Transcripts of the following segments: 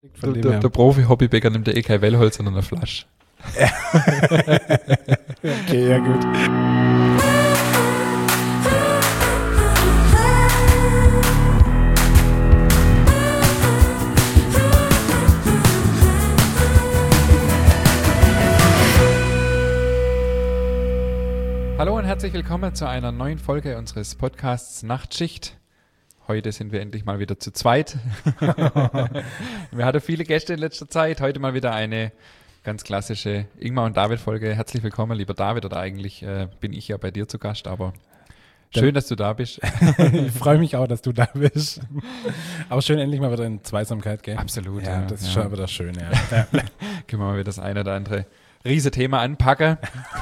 Der Profi-Hobbybäcker nimmt ja eh kein Wellholz, sondern eine Flasche. Okay, ja gut. Hallo und herzlich willkommen zu einer neuen Folge unseres Podcasts Nachtschicht. Heute sind wir endlich mal wieder zu zweit. Wir hatten viele Gäste in letzter Zeit. Heute mal wieder eine ganz klassische Ingmar und David-Folge. Herzlich willkommen, lieber David. Oder eigentlich bin ich ja bei dir zu Gast, aber schön, dass du da bist. Ich freue mich auch, dass du da bist. Aber schön, endlich mal wieder in Zweisamkeit, gell? Absolut. Ja, das ist schon wieder schön, ja. Können wir mal wieder das eine oder andere Riese-Thema anpacken.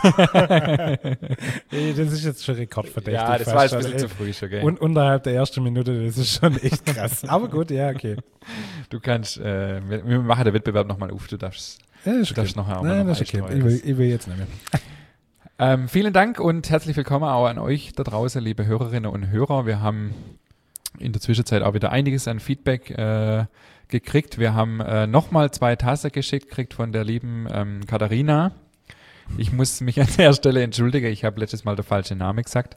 Ey, das ist jetzt schon rekordverdächtig. Ja, das war jetzt ein bisschen zu früh schon, gell? Und unterhalb der ersten Minute, das ist schon echt krass. Aber gut, ja, okay. Du kannst, wir machen den Wettbewerb nochmal auf, du darfst nachher auch Nein, noch das ist okay. Ich will jetzt nicht mehr. Vielen Dank und herzlich willkommen auch an euch da draußen, liebe Hörerinnen und Hörer. Wir haben in der Zwischenzeit auch wieder einiges an Feedback gekriegt. Wir haben nochmal 2 Tassen geschickt gekriegt von der lieben Katharina. Ich muss mich an der Stelle entschuldigen, ich habe letztes Mal den falschen Namen gesagt.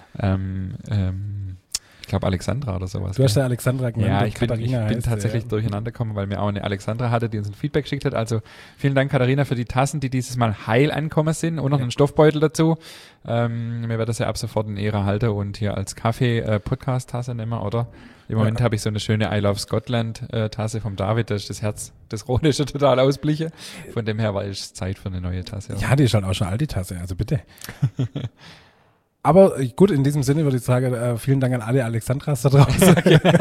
Ich glaube Alexandra oder sowas. Du hast ja Alexandra genannt. Ja, ich bin tatsächlich durcheinander gekommen, weil mir auch eine Alexandra hatte, die uns ein Feedback geschickt hat. Also vielen Dank, Katharina, für die Tassen, die dieses Mal heil ankommen sind und noch einen Stoffbeutel dazu. Mir wird das ja ab sofort in Ehre halten und hier als Kaffee-Podcast-Tasse nehmen, oder? Im Moment habe ich so eine schöne I Love Scotland-Tasse vom David, da ist das Herz des Rhone schon total ausbliche. Von dem her war es Zeit für eine neue Tasse. Ja, die ist halt auch schon alt, die Tasse, also bitte. Aber gut, in diesem Sinne würde ich sagen, vielen Dank an alle Alexandras da draußen.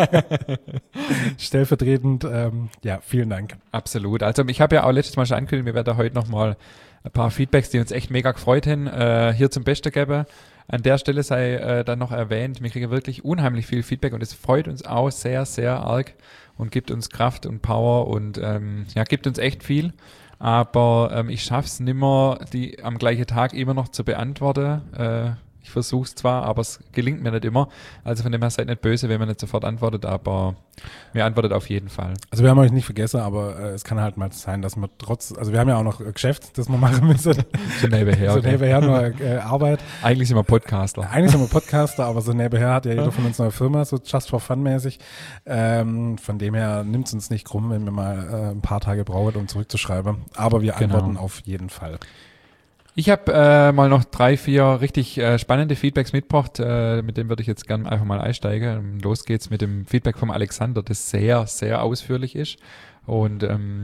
Stellvertretend, ja, vielen Dank. Absolut. Also ich habe ja auch letztes Mal schon angekündigt, wir werden heute nochmal ein paar Feedbacks, die uns echt mega gefreut haben, hier zum Besten geben. An der Stelle sei dann noch erwähnt, wir kriegen wirklich unheimlich viel Feedback und es freut uns auch sehr, sehr arg und gibt uns Kraft und Power und gibt uns echt viel. Aber ich schaffe es nimmer, die am gleichen Tag immer noch zu beantworten. Ich versuche es zwar, aber es gelingt mir nicht immer. Also von dem her seid nicht böse, wenn man nicht sofort antwortet, aber mir antwortet auf jeden Fall. Also wir haben euch nicht vergessen, aber es kann halt mal sein, dass wir also wir haben ja auch noch Geschäft, das wir machen müssen. So nebenher. So nebenher nur Arbeit. Eigentlich sind wir Podcaster. Aber so nebenher hat ja jeder von uns eine Firma, so just for fun mäßig. Von dem her nimmt es uns nicht krumm, wenn wir mal ein paar Tage brauchen, um zurückzuschreiben. Aber wir antworten auf jeden Fall. Ich habe mal noch 3, 4 richtig spannende Feedbacks mitgebracht, mit dem würde ich jetzt gerne einfach mal einsteigen. Los geht's mit dem Feedback vom Alexander, das sehr, sehr ausführlich ist und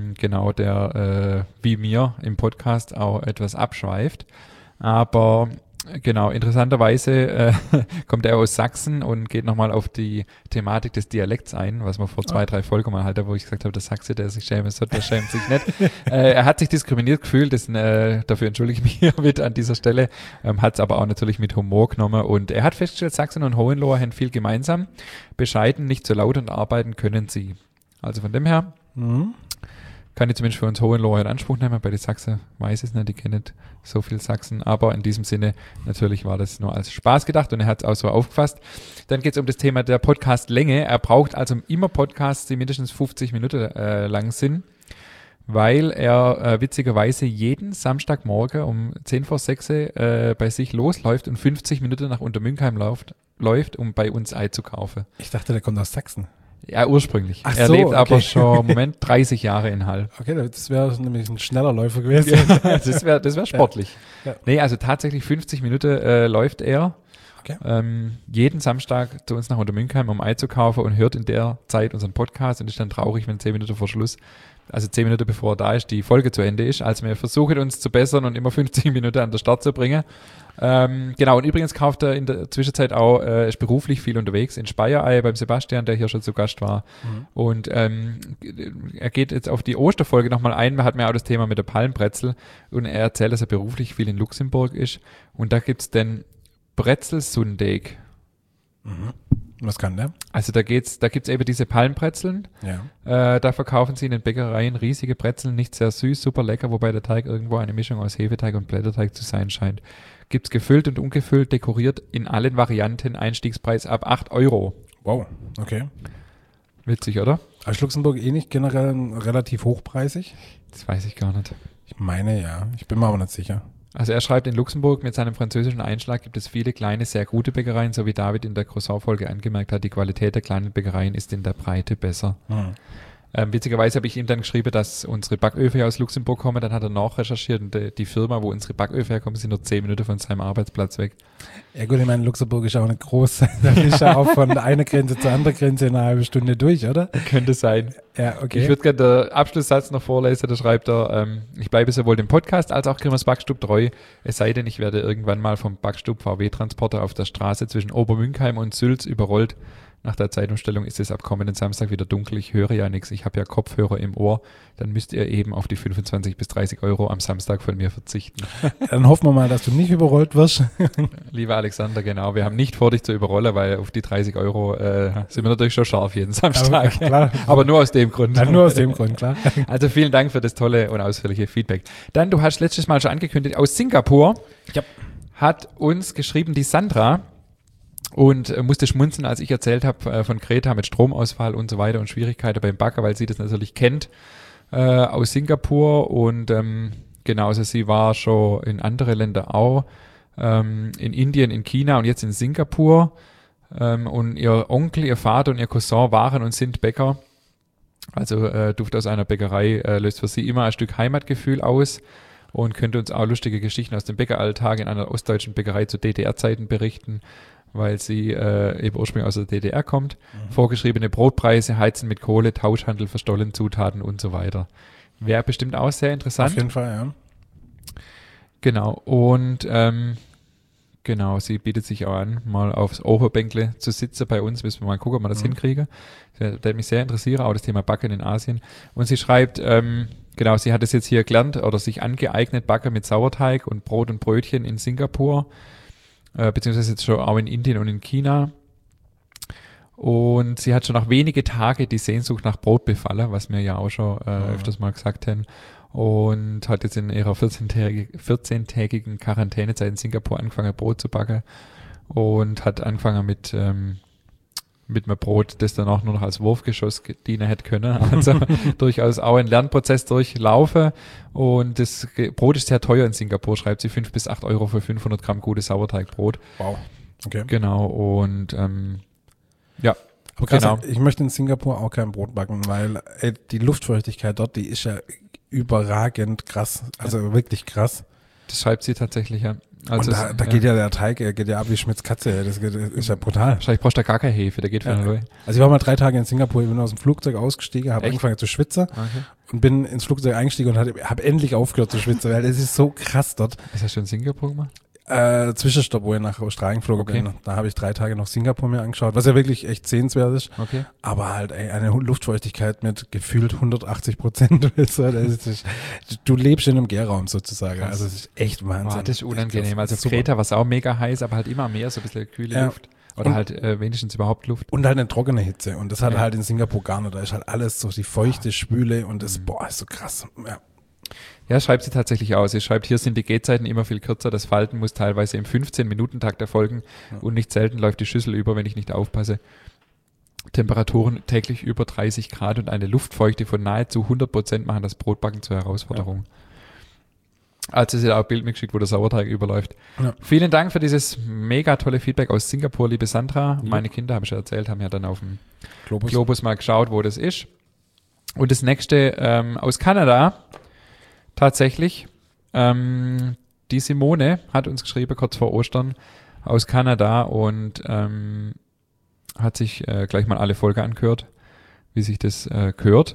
der wie mir im Podcast auch etwas abschweift. Aber genau, interessanterweise kommt er aus Sachsen und geht nochmal auf die Thematik des Dialekts ein, was wir vor 2, 3 Folgen mal hatten, wo ich gesagt habe, der Sachse, der sich schämen sollte, der schämt sich nicht. Er hat sich diskriminiert gefühlt, dafür entschuldige ich mich hiermit an dieser Stelle, hat es aber auch natürlich mit Humor genommen und er hat festgestellt, Sachsen und Hohenlohe haben viel gemeinsam, bescheiden, nicht so laut und arbeiten können sie. Also von dem her kann ich zumindest für uns Hohenlohe in Anspruch nehmen. Bei den Sachsen weiß ich es nicht, die kennen nicht so viel Sachsen. Aber in diesem Sinne, natürlich war das nur als Spaß gedacht und er hat es auch so aufgefasst. Dann geht es um das Thema der Podcast-Länge. Er braucht also immer Podcasts, die mindestens 50 Minuten lang sind, weil er witzigerweise jeden Samstagmorgen um 10 vor 6 bei sich losläuft und 50 Minuten nach Untermünkheim läuft, um bei uns einzukaufen. Ich dachte, der kommt aus Sachsen. Ja, ursprünglich. Ach er so, lebt aber okay. schon im Moment 30 Jahre in Hall. Okay, das wäre nämlich ein schneller Läufer gewesen. Das wär sportlich. Ja. Nee, also tatsächlich 50 Minuten läuft er jeden Samstag zu uns nach Untermünkheim, um einzukaufen und hört in der Zeit unseren Podcast und ist dann traurig, wenn 10 Minuten vor Schluss, also 10 Minuten bevor er da ist, die Folge zu Ende ist. Also wir versuchen uns zu bessern und immer 50 Minuten an den Start zu bringen. Genau, und übrigens kauft er in der Zwischenzeit auch, ist beruflich viel unterwegs in Speyereie beim Sebastian, der hier schon zu Gast war. Und er geht jetzt auf die Osterfolge nochmal ein. Wir hatten ja auch das Thema mit der Palmbrezel und er erzählt, dass er beruflich viel in Luxemburg ist. Und da gibt's den Brezelsundaek. Was kann der? Also da gibt's eben diese Palmbrezeln. Ja. Da verkaufen sie in den Bäckereien riesige Brezeln, nicht sehr süß, super lecker, wobei der Teig irgendwo eine Mischung aus Hefeteig und Blätterteig zu sein scheint. Gibt's gefüllt und ungefüllt, dekoriert in allen Varianten, Einstiegspreis ab 8 €. Wow, okay. Witzig, oder? Aber ist Luxemburg nicht generell relativ hochpreisig? Das weiß ich gar nicht. Ich meine ja, ich bin mir aber nicht sicher. Also er schreibt, in Luxemburg mit seinem französischen Einschlag gibt es viele kleine, sehr gute Bäckereien, so wie David in der Croissant-Folge angemerkt hat, die Qualität der kleinen Bäckereien ist in der Breite besser. Witzigerweise habe ich ihm dann geschrieben, dass unsere Backöfen aus Luxemburg kommen, dann hat er nachrecherchiert und die Firma, wo unsere Backöfen herkommen, sind nur 10 Minuten von seinem Arbeitsplatz weg. Ja gut, ich meine, Luxemburg ist auch nicht groß, da ist ja auch von einer Grenze zur anderen Grenze in einer halben Stunde durch, oder? Könnte sein. Ja, okay. Ich würde gerne den Abschlusssatz noch vorlesen, da schreibt er, ich bleibe sowohl dem Podcast als auch Grimmers Backstub treu, es sei denn, ich werde irgendwann mal vom Backstub VW-Transporter auf der Straße zwischen Obermünkheim und Sülz überrollt. Nach der Zeitumstellung ist es ab kommenden Samstag wieder dunkel. Ich höre ja nichts. Ich habe ja Kopfhörer im Ohr. Dann müsst ihr eben auf die 25 bis 30 Euro am Samstag von mir verzichten. Dann hoffen wir mal, dass du nicht überrollt wirst. Lieber Alexander, genau. Wir haben nicht vor, dich zu überrollen, weil auf die 30 Euro sind wir natürlich schon scharf jeden Samstag. Aber, klar. Aber nur aus dem Grund. Ja, nur aus dem Grund, klar. Also vielen Dank für das tolle und ausführliche Feedback. Dann, du hast letztes Mal schon angekündigt, aus Singapur hat uns geschrieben die Sandra, und musste schmunzeln, als ich erzählt habe von Greta mit Stromausfall und so weiter und Schwierigkeiten beim Backer, weil sie das natürlich kennt aus Singapur und genau, also sie war schon in andere Länder auch, in Indien, in China und jetzt in Singapur und ihr Onkel, ihr Vater und ihr Cousin waren und sind Bäcker, also Duft aus einer Bäckerei löst für sie immer ein Stück Heimatgefühl aus und könnte uns auch lustige Geschichten aus dem Bäckeralltag in einer ostdeutschen Bäckerei zu DDR-Zeiten berichten, weil sie eben ursprünglich aus der DDR kommt. Vorgeschriebene Brotpreise, Heizen mit Kohle, Tauschhandel, verstollene Zutaten und so weiter. Wäre bestimmt auch sehr interessant. Auf jeden Fall, ja. Genau, und genau, sie bietet sich auch an, mal aufs Oberbänkle zu sitzen bei uns. Müssen wir mal gucken, ob wir das hinkriegen. Der hat mich sehr interessiert, auch das Thema Backen in Asien. Und sie schreibt, genau, sie hat es jetzt hier gelernt oder sich angeeignet, Backen mit Sauerteig und Brot und Brötchen in Singapur. Beziehungsweise jetzt schon auch in Indien und in China. Und sie hat schon nach wenige Tage die Sehnsucht nach Brot befallen, was wir ja auch schon öfters mal gesagt haben. Und hat jetzt in ihrer 14-tägigen Quarantänezeit in Singapur angefangen, Brot zu backen. Und hat angefangen mit einem Brot, das dann auch nur noch als Wurfgeschoss dienen hätte können. Also durchaus auch ein Lernprozess durchlaufen. Und das Brot ist sehr teuer in Singapur, schreibt sie, 5 bis 8 Euro für 500 Gramm gutes Sauerteigbrot. Wow, okay. Genau, und ja. Aber krass, genau. Ich möchte in Singapur auch kein Brot backen, weil die Luftfeuchtigkeit dort, die ist ja überragend krass, also wirklich krass. Das schreibt sie tatsächlich, ja. Also und da geht ja der Teig, geht ja ab wie Schmitz Katze, das ist ja brutal. Wahrscheinlich brauchst du da gar keine Hefe, der geht für eine Leute. Also ich war mal 3 Tage in Singapur, ich bin aus dem Flugzeug ausgestiegen, habe angefangen zu schwitzen und bin ins Flugzeug eingestiegen und habe endlich aufgehört zu schwitzen, weil es ist so krass dort. Was hast du in Singapur gemacht? Zwischenstopp, wo ich nach Australien geflogen bin. Da habe ich 3 Tage noch Singapur mir angeschaut, was ja wirklich echt sehenswert ist. Okay. Aber halt eine Luftfeuchtigkeit mit gefühlt 180%. Du lebst in einem Gärraum sozusagen. Krass. Also es ist echt Wahnsinn. Boah, das ist unangenehm. Also auf super. Kreta war es auch mega heiß, aber halt immer mehr, so ein bisschen kühle Luft. Oder halt wenigstens überhaupt Luft. Und halt eine trockene Hitze. Und das hat halt in Singapur gar nicht. Da ist halt alles so die feuchte Spüle und das, ist so krass. Ja. Ja, schreibt sie tatsächlich aus. Sie schreibt, hier sind die Gehzeiten immer viel kürzer. Das Falten muss teilweise im 15-Minuten-Takt erfolgen und nicht selten läuft die Schüssel über, wenn ich nicht aufpasse. Temperaturen täglich über 30 Grad und eine Luftfeuchte von nahezu 100% machen das Brotbacken zur Herausforderung. Ja. Also sie hat auch ein Bild mitgeschickt, wo der Sauerteig überläuft. Ja. Vielen Dank für dieses mega tolle Feedback aus Singapur, liebe Sandra. Ja. Meine Kinder, habe ich ja erzählt, haben ja dann auf dem Globus mal geschaut, wo das ist. Und das nächste aus Kanada. Tatsächlich, die Simone hat uns geschrieben, kurz vor Ostern, aus Kanada und hat sich gleich mal alle Folgen angehört, wie sich das gehört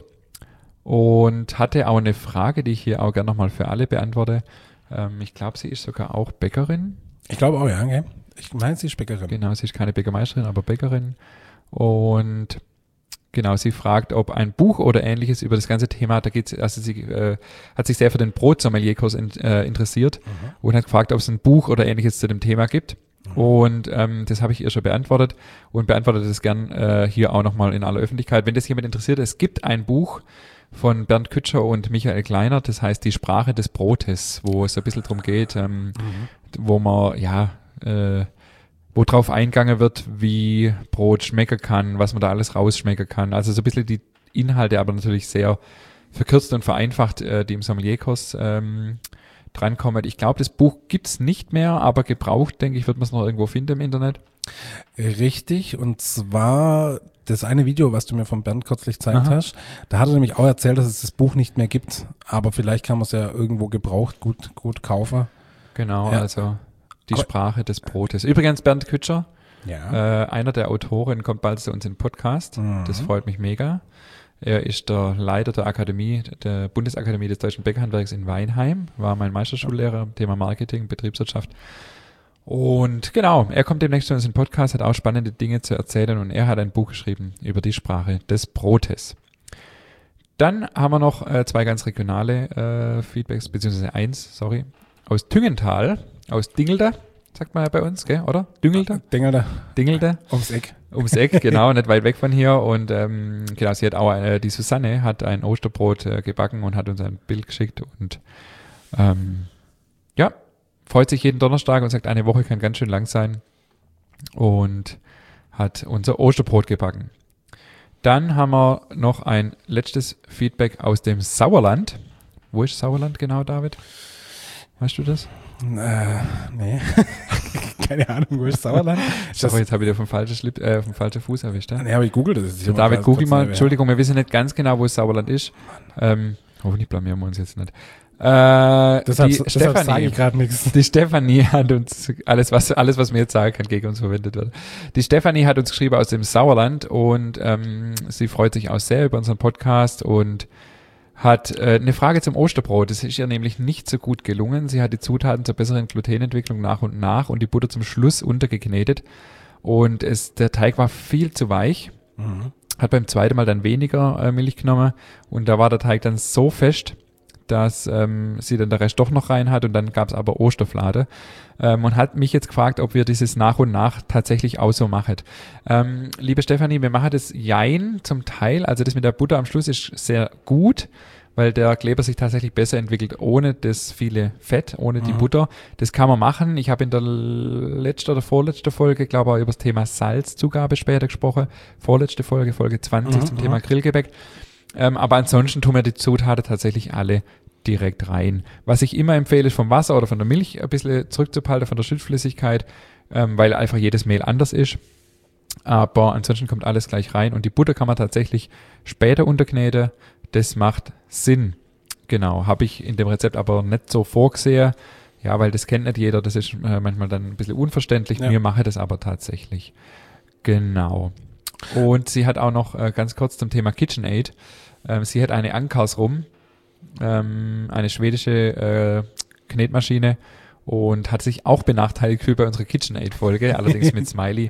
und hatte auch eine Frage, die ich hier auch gerne nochmal für alle beantworte. Ich glaube, sie ist sogar auch Bäckerin. Ich glaube auch, ja. Okay. Ich meine, sie ist Bäckerin. Genau, sie ist keine Bäckermeisterin, aber Bäckerin und genau, sie fragt, ob ein Buch oder Ähnliches über das ganze Thema, da geht's, also sie hat sich sehr für den Brotsommelier-Kurs interessiert und hat gefragt, ob es ein Buch oder Ähnliches zu dem Thema gibt. Und das habe ich ihr schon beantwortet und beantwortet es gern hier auch nochmal in aller Öffentlichkeit. Wenn das jemand interessiert, es gibt ein Buch von Bernd Kütscher und Michael Kleiner, das heißt Die Sprache des Brotes, wo es ein bisschen drum geht, wo man wo drauf eingegangen wird, wie Brot schmecken kann, was man da alles rausschmecken kann. Also so ein bisschen die Inhalte, aber natürlich sehr verkürzt und vereinfacht, die im Sommelierkurs drankommen. Ich glaube, das Buch gibt's nicht mehr, aber gebraucht, denke ich, wird man es noch irgendwo finden im Internet. Richtig, und zwar das eine Video, was du mir von Bernd kürzlich gezeigt hast, da hat er nämlich auch erzählt, dass es das Buch nicht mehr gibt, aber vielleicht kann man es ja irgendwo gebraucht gut kaufen. Genau, ja. Also die Sprache des Brotes. Übrigens Bernd Kütscher, einer der Autoren, kommt bald zu uns in den Podcast. Das freut mich mega. Er ist der Leiter der Akademie, der Bundesakademie des Deutschen Bäckerhandwerks in Weinheim, war mein Meisterschullehrer im Thema Marketing, Betriebswirtschaft. Und genau, er kommt demnächst zu uns in den Podcast, hat auch spannende Dinge zu erzählen und er hat ein Buch geschrieben über die Sprache des Brotes. Dann haben wir noch zwei ganz regionale Feedbacks, beziehungsweise eins, aus Tüngenthal, aus Dingelder, sagt man ja bei uns, gell, oder? Dingelder. Ums Eck, genau, nicht weit weg von hier. Und genau, sie hat auch, die Susanne hat ein Osterbrot gebacken und hat uns ein Bild geschickt und freut sich jeden Donnerstag und sagt, eine Woche kann ganz schön lang sein und hat unser Osterbrot gebacken. Dann haben wir noch ein letztes Feedback aus dem Sauerland. Wo ist Sauerland genau, David? Weißt du das? Nee. Keine Ahnung, wo ist Sauerland? Sorry, jetzt habe ich dir vom falschen Fuß erwischt. Ja? Nee, aber ich google das. David, google mal. Entschuldigung, wir wissen nicht ganz genau, wo Sauerland ist. Hoffentlich blamieren wir uns jetzt nicht. Deshalb sage ich gerade nichts. Die Stefanie hat uns, alles was mir jetzt sagen kann, gegen uns verwendet wird. Die Stefanie hat uns geschrieben aus dem Sauerland und sie freut sich auch sehr über unseren Podcast und hat eine Frage zum Osterbrot. Das ist ihr nämlich nicht so gut gelungen. Sie hat die Zutaten zur besseren Glutenentwicklung nach und die Butter zum Schluss untergeknetet. Und der Teig war viel zu weich. Hat beim zweiten Mal dann weniger Milch genommen. Und da war der Teig dann so fest, dass sie dann der Rest doch noch rein hat. Und dann gab es aber Osterflade. Und hat mich jetzt gefragt, ob wir dieses nach und nach tatsächlich auch so machen. Liebe Stefanie, wir machen das Jein zum Teil. Also das mit der Butter am Schluss ist sehr gut, weil der Kleber sich tatsächlich besser entwickelt ohne das viele Fett, ohne die Butter. Das kann man machen. Ich habe in der letzten oder vorletzten Folge, glaube ich, über das Thema Salzzugabe später gesprochen. Vorletzte Folge, Folge 20 zum Thema Grillgebäck. Aber ansonsten tun wir die Zutaten tatsächlich alle direkt rein. Was ich immer empfehle, ist vom Wasser oder von der Milch ein bisschen zurückzuhalten, von der Schüttflüssigkeit, weil einfach jedes Mehl anders ist. Aber ansonsten kommt alles gleich rein und die Butter kann man tatsächlich später unterkneten. Das macht Sinn. Genau, habe ich in dem Rezept aber nicht so vorgesehen. Ja, weil das kennt nicht jeder, das ist manchmal dann ein bisschen unverständlich. Ja. Wir machen das aber tatsächlich. Genau. Und sie hat auch noch ganz kurz zum Thema KitchenAid. Sie hat eine Ankarsrum, eine schwedische Knetmaschine und hat sich auch benachteiligt gefühlt bei unserer KitchenAid-Folge, allerdings mit Smiley.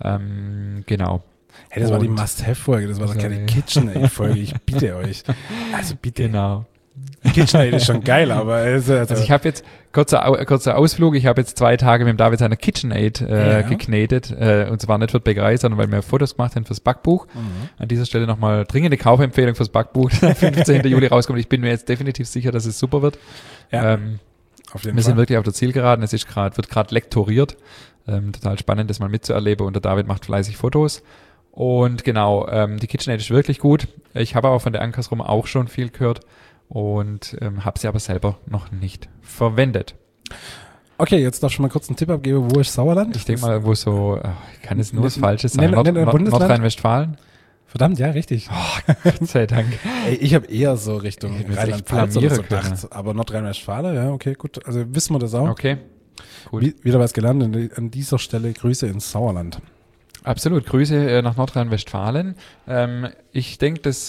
Genau. Hey, das war die Must-Have-Folge, das war doch keine KitchenAid-Folge, ich bitte euch. Also bitte. Genau. KitchenAid ist schon geil, aber also ich habe jetzt, kurzer Ausflug, ich habe jetzt 2 Tage mit dem David seiner KitchenAid geknetet, und zwar nicht für die Bäckerei, sondern weil wir Fotos gemacht haben fürs Backbuch. An dieser Stelle nochmal dringende Kaufempfehlung fürs Backbuch, 15. Juli rauskommt. Ich bin mir jetzt definitiv sicher, dass es super wird. Ja, auf jeden Fall. Sind wirklich auf der Zielgeraden, es ist wird gerade lektoriert, total spannend, das mal mitzuerleben und der David macht fleißig Fotos. Und genau, die KitchenAid ist wirklich gut. Ich habe aber von der Ankarsrum auch schon viel gehört. Und habe sie aber selber noch nicht verwendet. Okay, jetzt darfst du mal kurz einen Tipp abgeben. Wo ist Sauerland? Ich denke mal, wo so, kann es nur das Falsche sein? Nordrhein-Westfalen? Verdammt, ja, richtig. Oh, Gott sei Dank. Ey, ich habe eher so Richtung Rheinland-Pfalz oder so gedacht. Aber Nordrhein-Westfalen, ja, okay, gut. Also wissen wir das auch. Okay, gut. Wieder was gelernt. An dieser Stelle Grüße ins Sauerland. Absolut, Grüße nach Nordrhein-Westfalen. Ich denke, das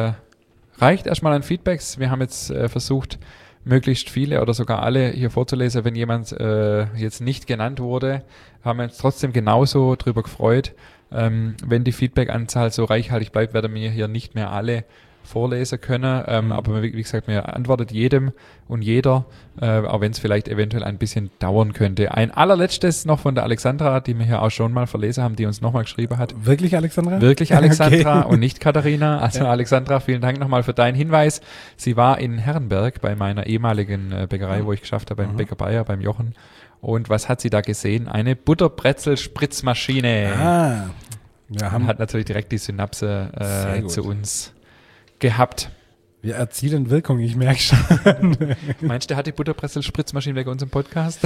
reicht erstmal an Feedbacks. Wir haben jetzt versucht, möglichst viele oder sogar alle hier vorzulesen. Wenn jemand jetzt nicht genannt wurde, haben wir uns trotzdem genauso drüber gefreut. Wenn die Feedback-Anzahl so reichhaltig bleibt, werden wir hier nicht mehr alle vorlesen können. Aber wie gesagt, wir antwortet jedem und jeder, auch wenn es vielleicht eventuell ein bisschen dauern könnte. Ein allerletztes noch von der Alexandra, die wir hier auch schon mal verlesen haben, die uns nochmal geschrieben hat. Wirklich Alexandra? Wirklich Alexandra Okay. Und nicht Katharina. Also ja. Alexandra, vielen Dank nochmal für deinen Hinweis. Sie war in Herrenberg bei meiner ehemaligen Bäckerei, wo ich geschafft habe, beim Bäcker Bayer, beim Jochen. Und was hat sie da gesehen? Eine Butterbrezel-Spritzmaschine. Wir Und hat natürlich direkt die Synapse zu uns gehabt. Wir erzielen Wirkung, ich merke schon. Meinst du, der hat die Butterbrezel-Spritzmaschine wegen unserem Podcast?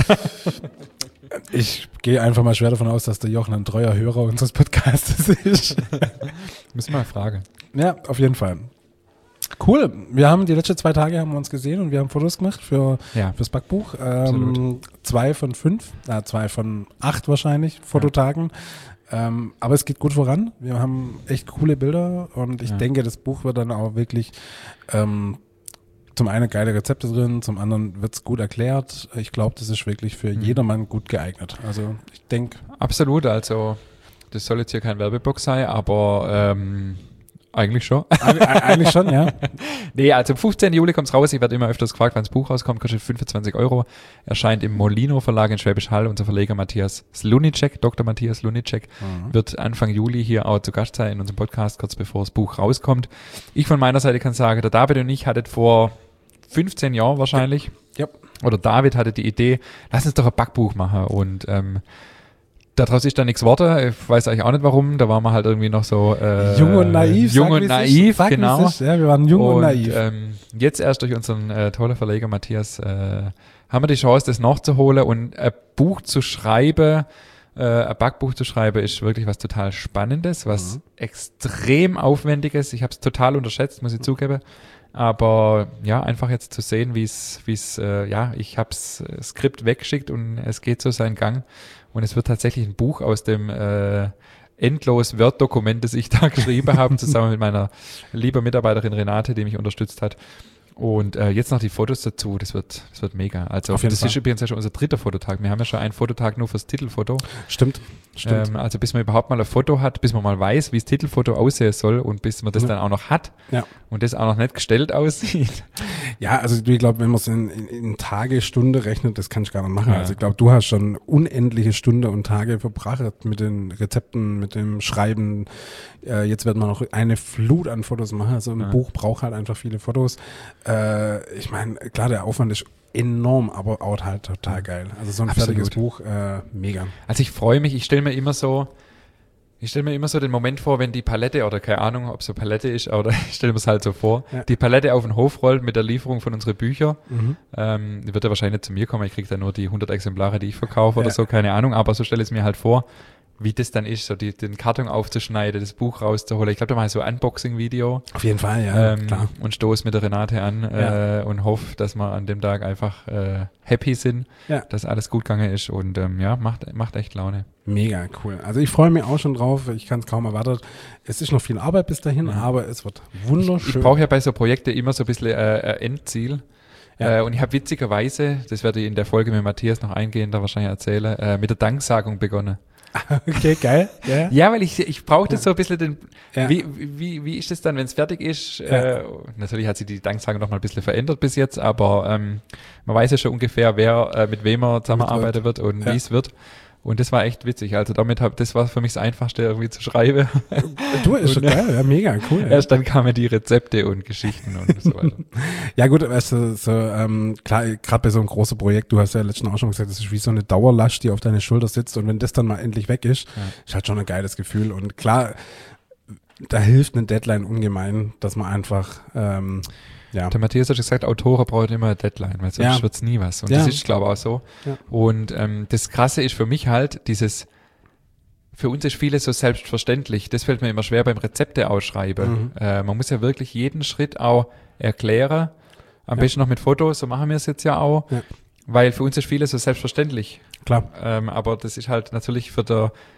Ich gehe einfach mal schwer davon aus, dass der Jochen ein treuer Hörer unseres Podcasts ist. Müssen wir mal fragen. Ja, auf jeden Fall. Cool. Wir haben die letzten 2 Tage haben wir uns gesehen und wir haben Fotos gemacht fürs Backbuch. 2 von 5, 2 von 8 wahrscheinlich Fototagen. Aber es geht gut voran. Wir haben echt coole Bilder und ich denke, das Buch wird dann auch wirklich zum einen geile Rezepte drin, zum anderen wird es gut erklärt. Ich glaube, das ist wirklich für jedermann gut geeignet. Also ich denke. Absolut, also das soll jetzt hier kein Werbebox sein, aber eigentlich schon. Eigentlich schon, ja. Nee, also am 15. Juli kommt's raus. Ich werde immer öfters gefragt, wann das Buch rauskommt. Kostet 25 €. Erscheint im Molino Verlag in Schwäbisch Hall. Unser Verleger Matthias Slunicek, Dr. Matthias Slunicek, wird Anfang Juli hier auch zu Gast sein in unserem Podcast, kurz bevor das Buch rauskommt. Ich von meiner Seite kann sagen, der David und ich hattet vor 15 Jahren wahrscheinlich, oder David hatte die Idee, lass uns doch ein Backbuch machen und daraus ist dann nichts geworden. Ich weiß eigentlich auch nicht warum. Da waren wir halt irgendwie noch so jung und naiv. Genau. Ja, wir waren jung und naiv. Jetzt erst durch unseren tollen Verleger Matthias haben wir die Chance, das nachzuholen und ein Buch zu schreiben. Ein Backbuch zu schreiben ist wirklich was total Spannendes, was extrem Aufwendiges. Ich habe es total unterschätzt, muss ich zugeben. Aber ja, einfach jetzt zu sehen, wie es ich habe das Skript weggeschickt und es geht so seinen Gang. Und es wird tatsächlich ein Buch aus dem endlos Word-Dokument, das ich da geschrieben habe, zusammen mit meiner lieben Mitarbeiterin Renate, die mich unterstützt hat. Und jetzt noch die Fotos dazu, das wird mega. Also das ist übrigens ja schon unser 3. Fototag. Wir haben ja schon einen Fototag nur fürs Titelfoto. Stimmt. Also bis man überhaupt mal ein Foto hat, bis man mal weiß, wie das Titelfoto aussehen soll und bis man das dann auch noch hat und das auch noch nicht gestellt aussieht. Ja, also ich glaube, wenn man es in Tage, Stunde rechnet, das kann ich gar nicht machen. Also ich glaube, du hast schon unendliche Stunden und Tage verbracht mit den Rezepten, mit dem Schreiben. Jetzt wird man noch eine Flut an Fotos machen. Also ein Buch braucht halt einfach viele Fotos. Ich meine, klar, der Aufwand ist enorm, aber auch halt total geil. Also so ein fertiges Buch, mega. Also ich freue mich, ich stelle mir immer so den Moment vor, wenn die Palette, oder keine Ahnung, ob es so Palette ist, oder ich stelle mir es halt so vor, die Palette auf den Hof rollt mit der Lieferung von unseren Büchern. Die wird ja wahrscheinlich nicht zu mir kommen, ich kriege dann nur die 100 Exemplare, die ich verkaufe oder so, keine Ahnung, aber so stelle ich es mir halt vor, wie das dann ist, so den Karton aufzuschneiden, das Buch rauszuholen. Ich glaube, da mache ich so ein Unboxing-Video. Auf jeden Fall, ja, klar. Und stoße mit der Renate an und hoffe, dass wir an dem Tag einfach happy sind, dass alles gut gegangen ist und macht echt Laune. Mega cool. Also ich freue mich auch schon drauf. Ich kann es kaum erwarten. Es ist noch viel Arbeit bis dahin, aber es wird wunderschön. Ich brauche ja bei so Projekten immer so ein bisschen Endziel. Und ich habe witzigerweise, das werde ich in der Folge mit Matthias noch eingehender wahrscheinlich erzählen, mit der Danksagung begonnen. Okay, geil. Ja, weil ich brauchte so ein bisschen wie ist es dann, wenn es fertig ist? Natürlich hat sich die Danksagung noch mal ein bisschen verändert bis jetzt, aber man weiß ja schon ungefähr, wer mit wem er zusammenarbeiten wird und wie es wird. Und das war echt witzig. Also das war für mich das Einfachste irgendwie zu schreiben. Du, ist schon geil, ja, mega, cool. Erst dann kamen die Rezepte und Geschichten und so weiter. Ja gut, weißt du, klar, gerade bei so einem großen Projekt, du hast ja letztens auch schon gesagt, das ist wie so eine Dauerlast, die auf deine Schulter sitzt und wenn das dann mal endlich weg ist, ist halt schon ein geiles Gefühl und klar, da hilft eine Deadline ungemein, dass man einfach Der Matthias hat gesagt, Autoren brauchen immer eine Deadline, weil sonst wird's nie was. Und das ist, glaube ich, auch so. Ja. Und das Krasse ist für mich halt für uns ist vieles so selbstverständlich. Das fällt mir immer schwer beim Rezepte ausschreiben. Man muss ja wirklich jeden Schritt auch erklären. Am besten noch mit Fotos, so machen wir es jetzt ja auch. Ja. Weil für uns ist vieles so selbstverständlich. Klar. Aber das ist halt natürlich für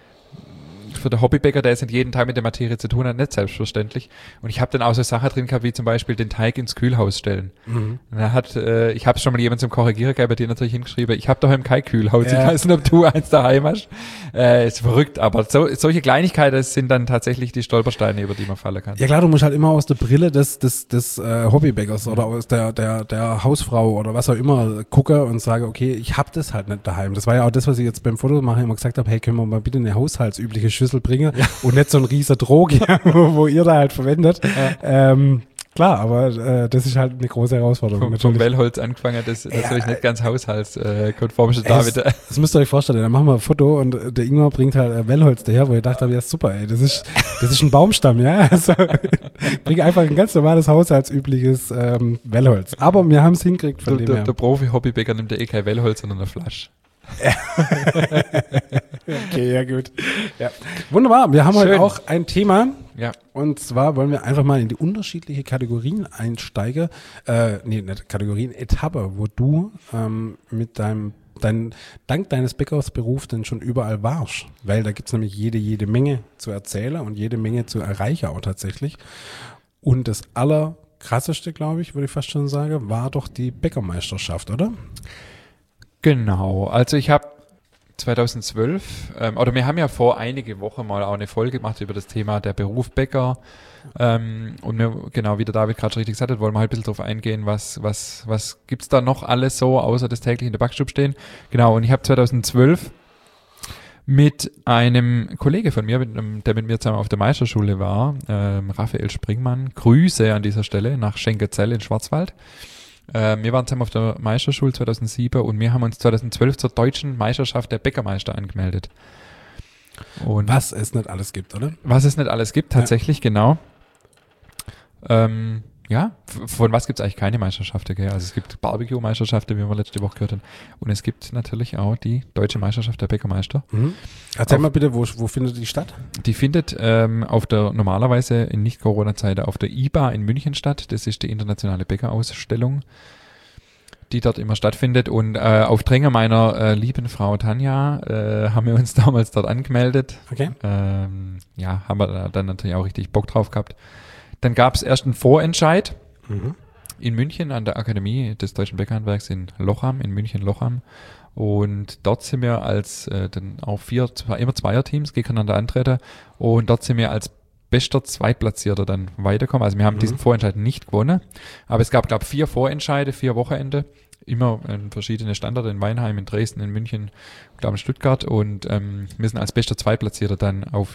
der Hobbybäcker, der jetzt nicht jeden Tag mit der Materie zu tun hat, nicht selbstverständlich. Und ich habe dann auch so Sachen drin gehabt, wie zum Beispiel den Teig ins Kühlhaus stellen. Und ich habe es schon mal jemand zum Korrigieren gehabt, bei dir natürlich hingeschrieben, ich habe daheim kein Kühlhaus, ich weiß nicht, ob du eins daheim hast. Ist verrückt, aber solche Kleinigkeiten sind dann tatsächlich die Stolpersteine, über die man fallen kann. Ja klar, du musst halt immer aus der Brille des Hobbybäckers oder aus der Hausfrau oder was auch immer gucken und sagen, okay, ich habe das halt nicht daheim. Das war ja auch das, was ich jetzt beim Foto machen immer gesagt habe, hey, können wir mal bitte eine haushaltsübliche Schüssel bringen und nicht so ein riesen Trog, wo ihr da halt verwendet. Klar, aber das ist halt eine große Herausforderung. Vom Wellholz angefangen, das natürlich nicht ganz haushaltskonform ist. Das müsst ihr euch vorstellen, dann machen wir ein Foto und der Ingmar bringt halt Wellholz daher, wo ich dachte, ja super, ey, das ist ein Baumstamm, ja. Also, bring einfach ein ganz normales haushaltsübliches Wellholz. Aber wir haben es hingekriegt von dem her. Der Profi-Hobbybäcker nimmt ja eh kein Wellholz, sondern eine Flasche. Okay, ja gut. Ja. Wunderbar, wir haben heute auch ein Thema. Ja. Und zwar wollen wir einfach mal in die unterschiedliche Kategorien einsteigen. Nicht Kategorien, Etappe, wo du mit dank deines Bäckersberufs denn schon überall warst. Weil da gibt's nämlich jede Menge zu erzählen und jede Menge zu erreichen auch tatsächlich. Und das Allerkrasseste, glaube ich, würde ich fast schon sagen, war doch die Bäckermeisterschaft, oder? Genau, also ich habe 2012, wir haben ja vor einige Wochen mal auch eine Folge gemacht über das Thema der Beruf Bäcker. Und genau, wie der David gerade schon richtig gesagt hat, wollen wir halt ein bisschen drauf eingehen, was gibt's da noch alles so, außer das täglich in der Backstube stehen. Genau, und ich habe 2012 mit einem Kollege von mir, der mit mir zusammen auf der Meisterschule war, Raphael Springmann, Grüße an dieser Stelle nach Schenkezell in Schwarzwald. Wir waren zusammen auf der Meisterschule 2007 und wir haben uns 2012 zur deutschen Meisterschaft der Bäckermeister angemeldet. Und was es nicht alles gibt, oder? Was es nicht alles gibt, tatsächlich, ja. Genau. Von was gibt es eigentlich keine Meisterschaften? Gell? Also es gibt Barbecue-Meisterschaften, wie wir letzte Woche gehört haben. Und es gibt natürlich auch die deutsche Meisterschaft der Bäckermeister. Mhm. Erzähl mal bitte, wo findet die statt? Die findet normalerweise in Nicht-Corona-Zeiten auf der IBA in München statt. Das ist die internationale Bäckerausstellung, die dort immer stattfindet. Und auf Drängen meiner lieben Frau Tanja haben wir uns damals dort angemeldet. Okay. Haben wir dann natürlich auch richtig Bock drauf gehabt. Dann gab es erst einen Vorentscheid in München an der Akademie des Deutschen Bäckerhandwerks in München-Lochham. Und dort sind wir als dann auch immer Zweierteams gegeneinander antreten. Und dort sind wir als bester Zweitplatzierter dann weiterkommen. Also wir haben diesen Vorentscheid nicht gewonnen. Aber es gab, glaube ich, 4 Vorentscheide, 4 Wochenende. Immer in verschiedene Standorte, in Weinheim, in Dresden, in München, glaube in Stuttgart. Und wir sind als bester Zweitplatzierter dann auf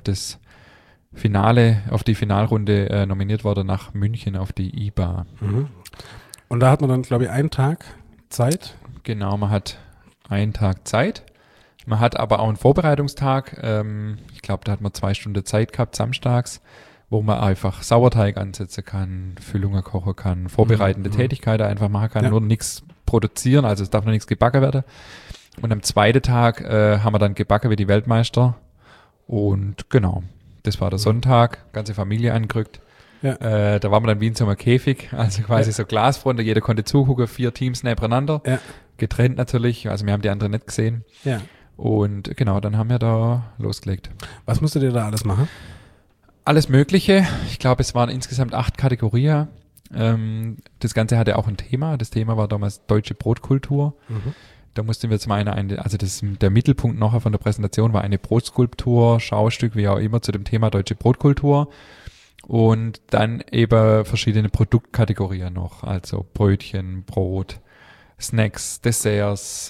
die Finalrunde nominiert worden nach München auf die IBA. Mhm. Und da hat man dann, glaube ich, einen Tag Zeit? Genau, man hat einen Tag Zeit. Man hat aber auch einen Vorbereitungstag. Ich glaube, da hat man 2 Stunden Zeit gehabt, samstags, wo man einfach Sauerteig ansetzen kann, Füllungen kochen kann, vorbereitende Tätigkeiten einfach machen kann, nur nichts produzieren, also es darf noch nichts gebacken werden. Und am zweiten Tag haben wir dann gebacken wie die Weltmeister. Und genau, das war der Sonntag, ganze Familie angerückt. Ja. Da waren wir dann wie in so einem Käfig, also quasi so Glasfronten, jeder konnte zugucken, 4 Teams nebeneinander, getrennt natürlich, also wir haben die anderen nicht gesehen. Ja. Und genau, dann haben wir da losgelegt. Was musstet ihr da alles machen? Alles Mögliche. Ich glaube, es waren insgesamt 8 Kategorien. Das Ganze hatte auch ein Thema. Das Thema war damals deutsche Brotkultur. Da mussten wir zum einen der Mittelpunkt nachher von der Präsentation war eine Brotskulptur, Schaustück, wie auch immer, zu dem Thema deutsche Brotkultur. Und dann eben verschiedene Produktkategorien noch, also Brötchen, Brot, Snacks, Desserts,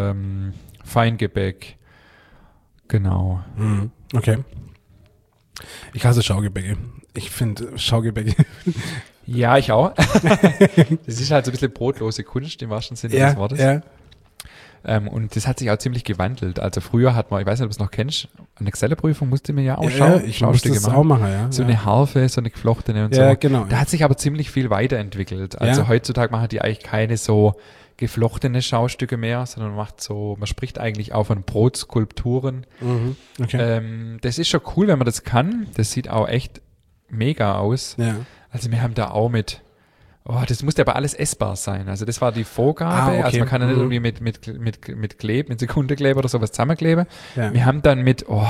Feingebäck. Genau. Okay. Ich hasse Schaugebäcke. Ich finde Schaugebäcke. Ja, ich auch. Das ist halt so ein bisschen brotlose Kunst im wahrsten Sinne des Wortes. Ja. Und das hat sich auch ziemlich gewandelt. Also früher hat man, ich weiß nicht, ob du es noch kennst, eine Excel-Prüfung musste man ja auch Schaustücke machen. Auch machen, ja. So eine Harfe, so eine geflochtene und so. Ja, genau. Da hat sich aber ziemlich viel weiterentwickelt. Also heutzutage machen die eigentlich keine so geflochtene Schaustücke mehr, sondern man spricht eigentlich auch von Brotskulpturen. Okay. Das ist schon cool, wenn man das kann. Das sieht auch echt mega aus. Ja. Also wir haben da auch das musste aber alles essbar sein. Also das war die Vorgabe. Okay. Also man kann ja nicht irgendwie mit Sekundekleber oder sowas zusammenkleben. Ja. Wir haben dann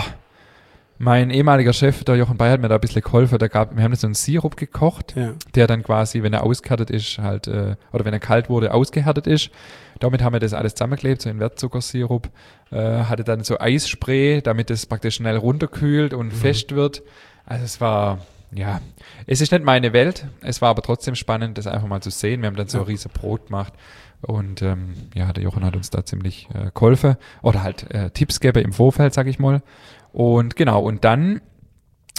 mein ehemaliger Chef, der Jochen Bayer, hat mir da ein bisschen geholfen. Wir haben da so einen Sirup gekocht, der dann quasi, wenn er ausgehärtet ist, oder wenn er kalt wurde, ausgehärtet ist. Damit haben wir das alles zusammengeklebt, so in Wertzuckersirup. Hatte dann so Eisspray, damit es praktisch schnell runterkühlt und fest wird. Also es ist nicht meine Welt. Es war aber trotzdem spannend, das einfach mal zu sehen. Wir haben dann so ein riesen Brot gemacht. Und der Jochen hat uns da ziemlich geholfen. Oder halt Tipps gegeben im Vorfeld, sag ich mal. Und genau, und dann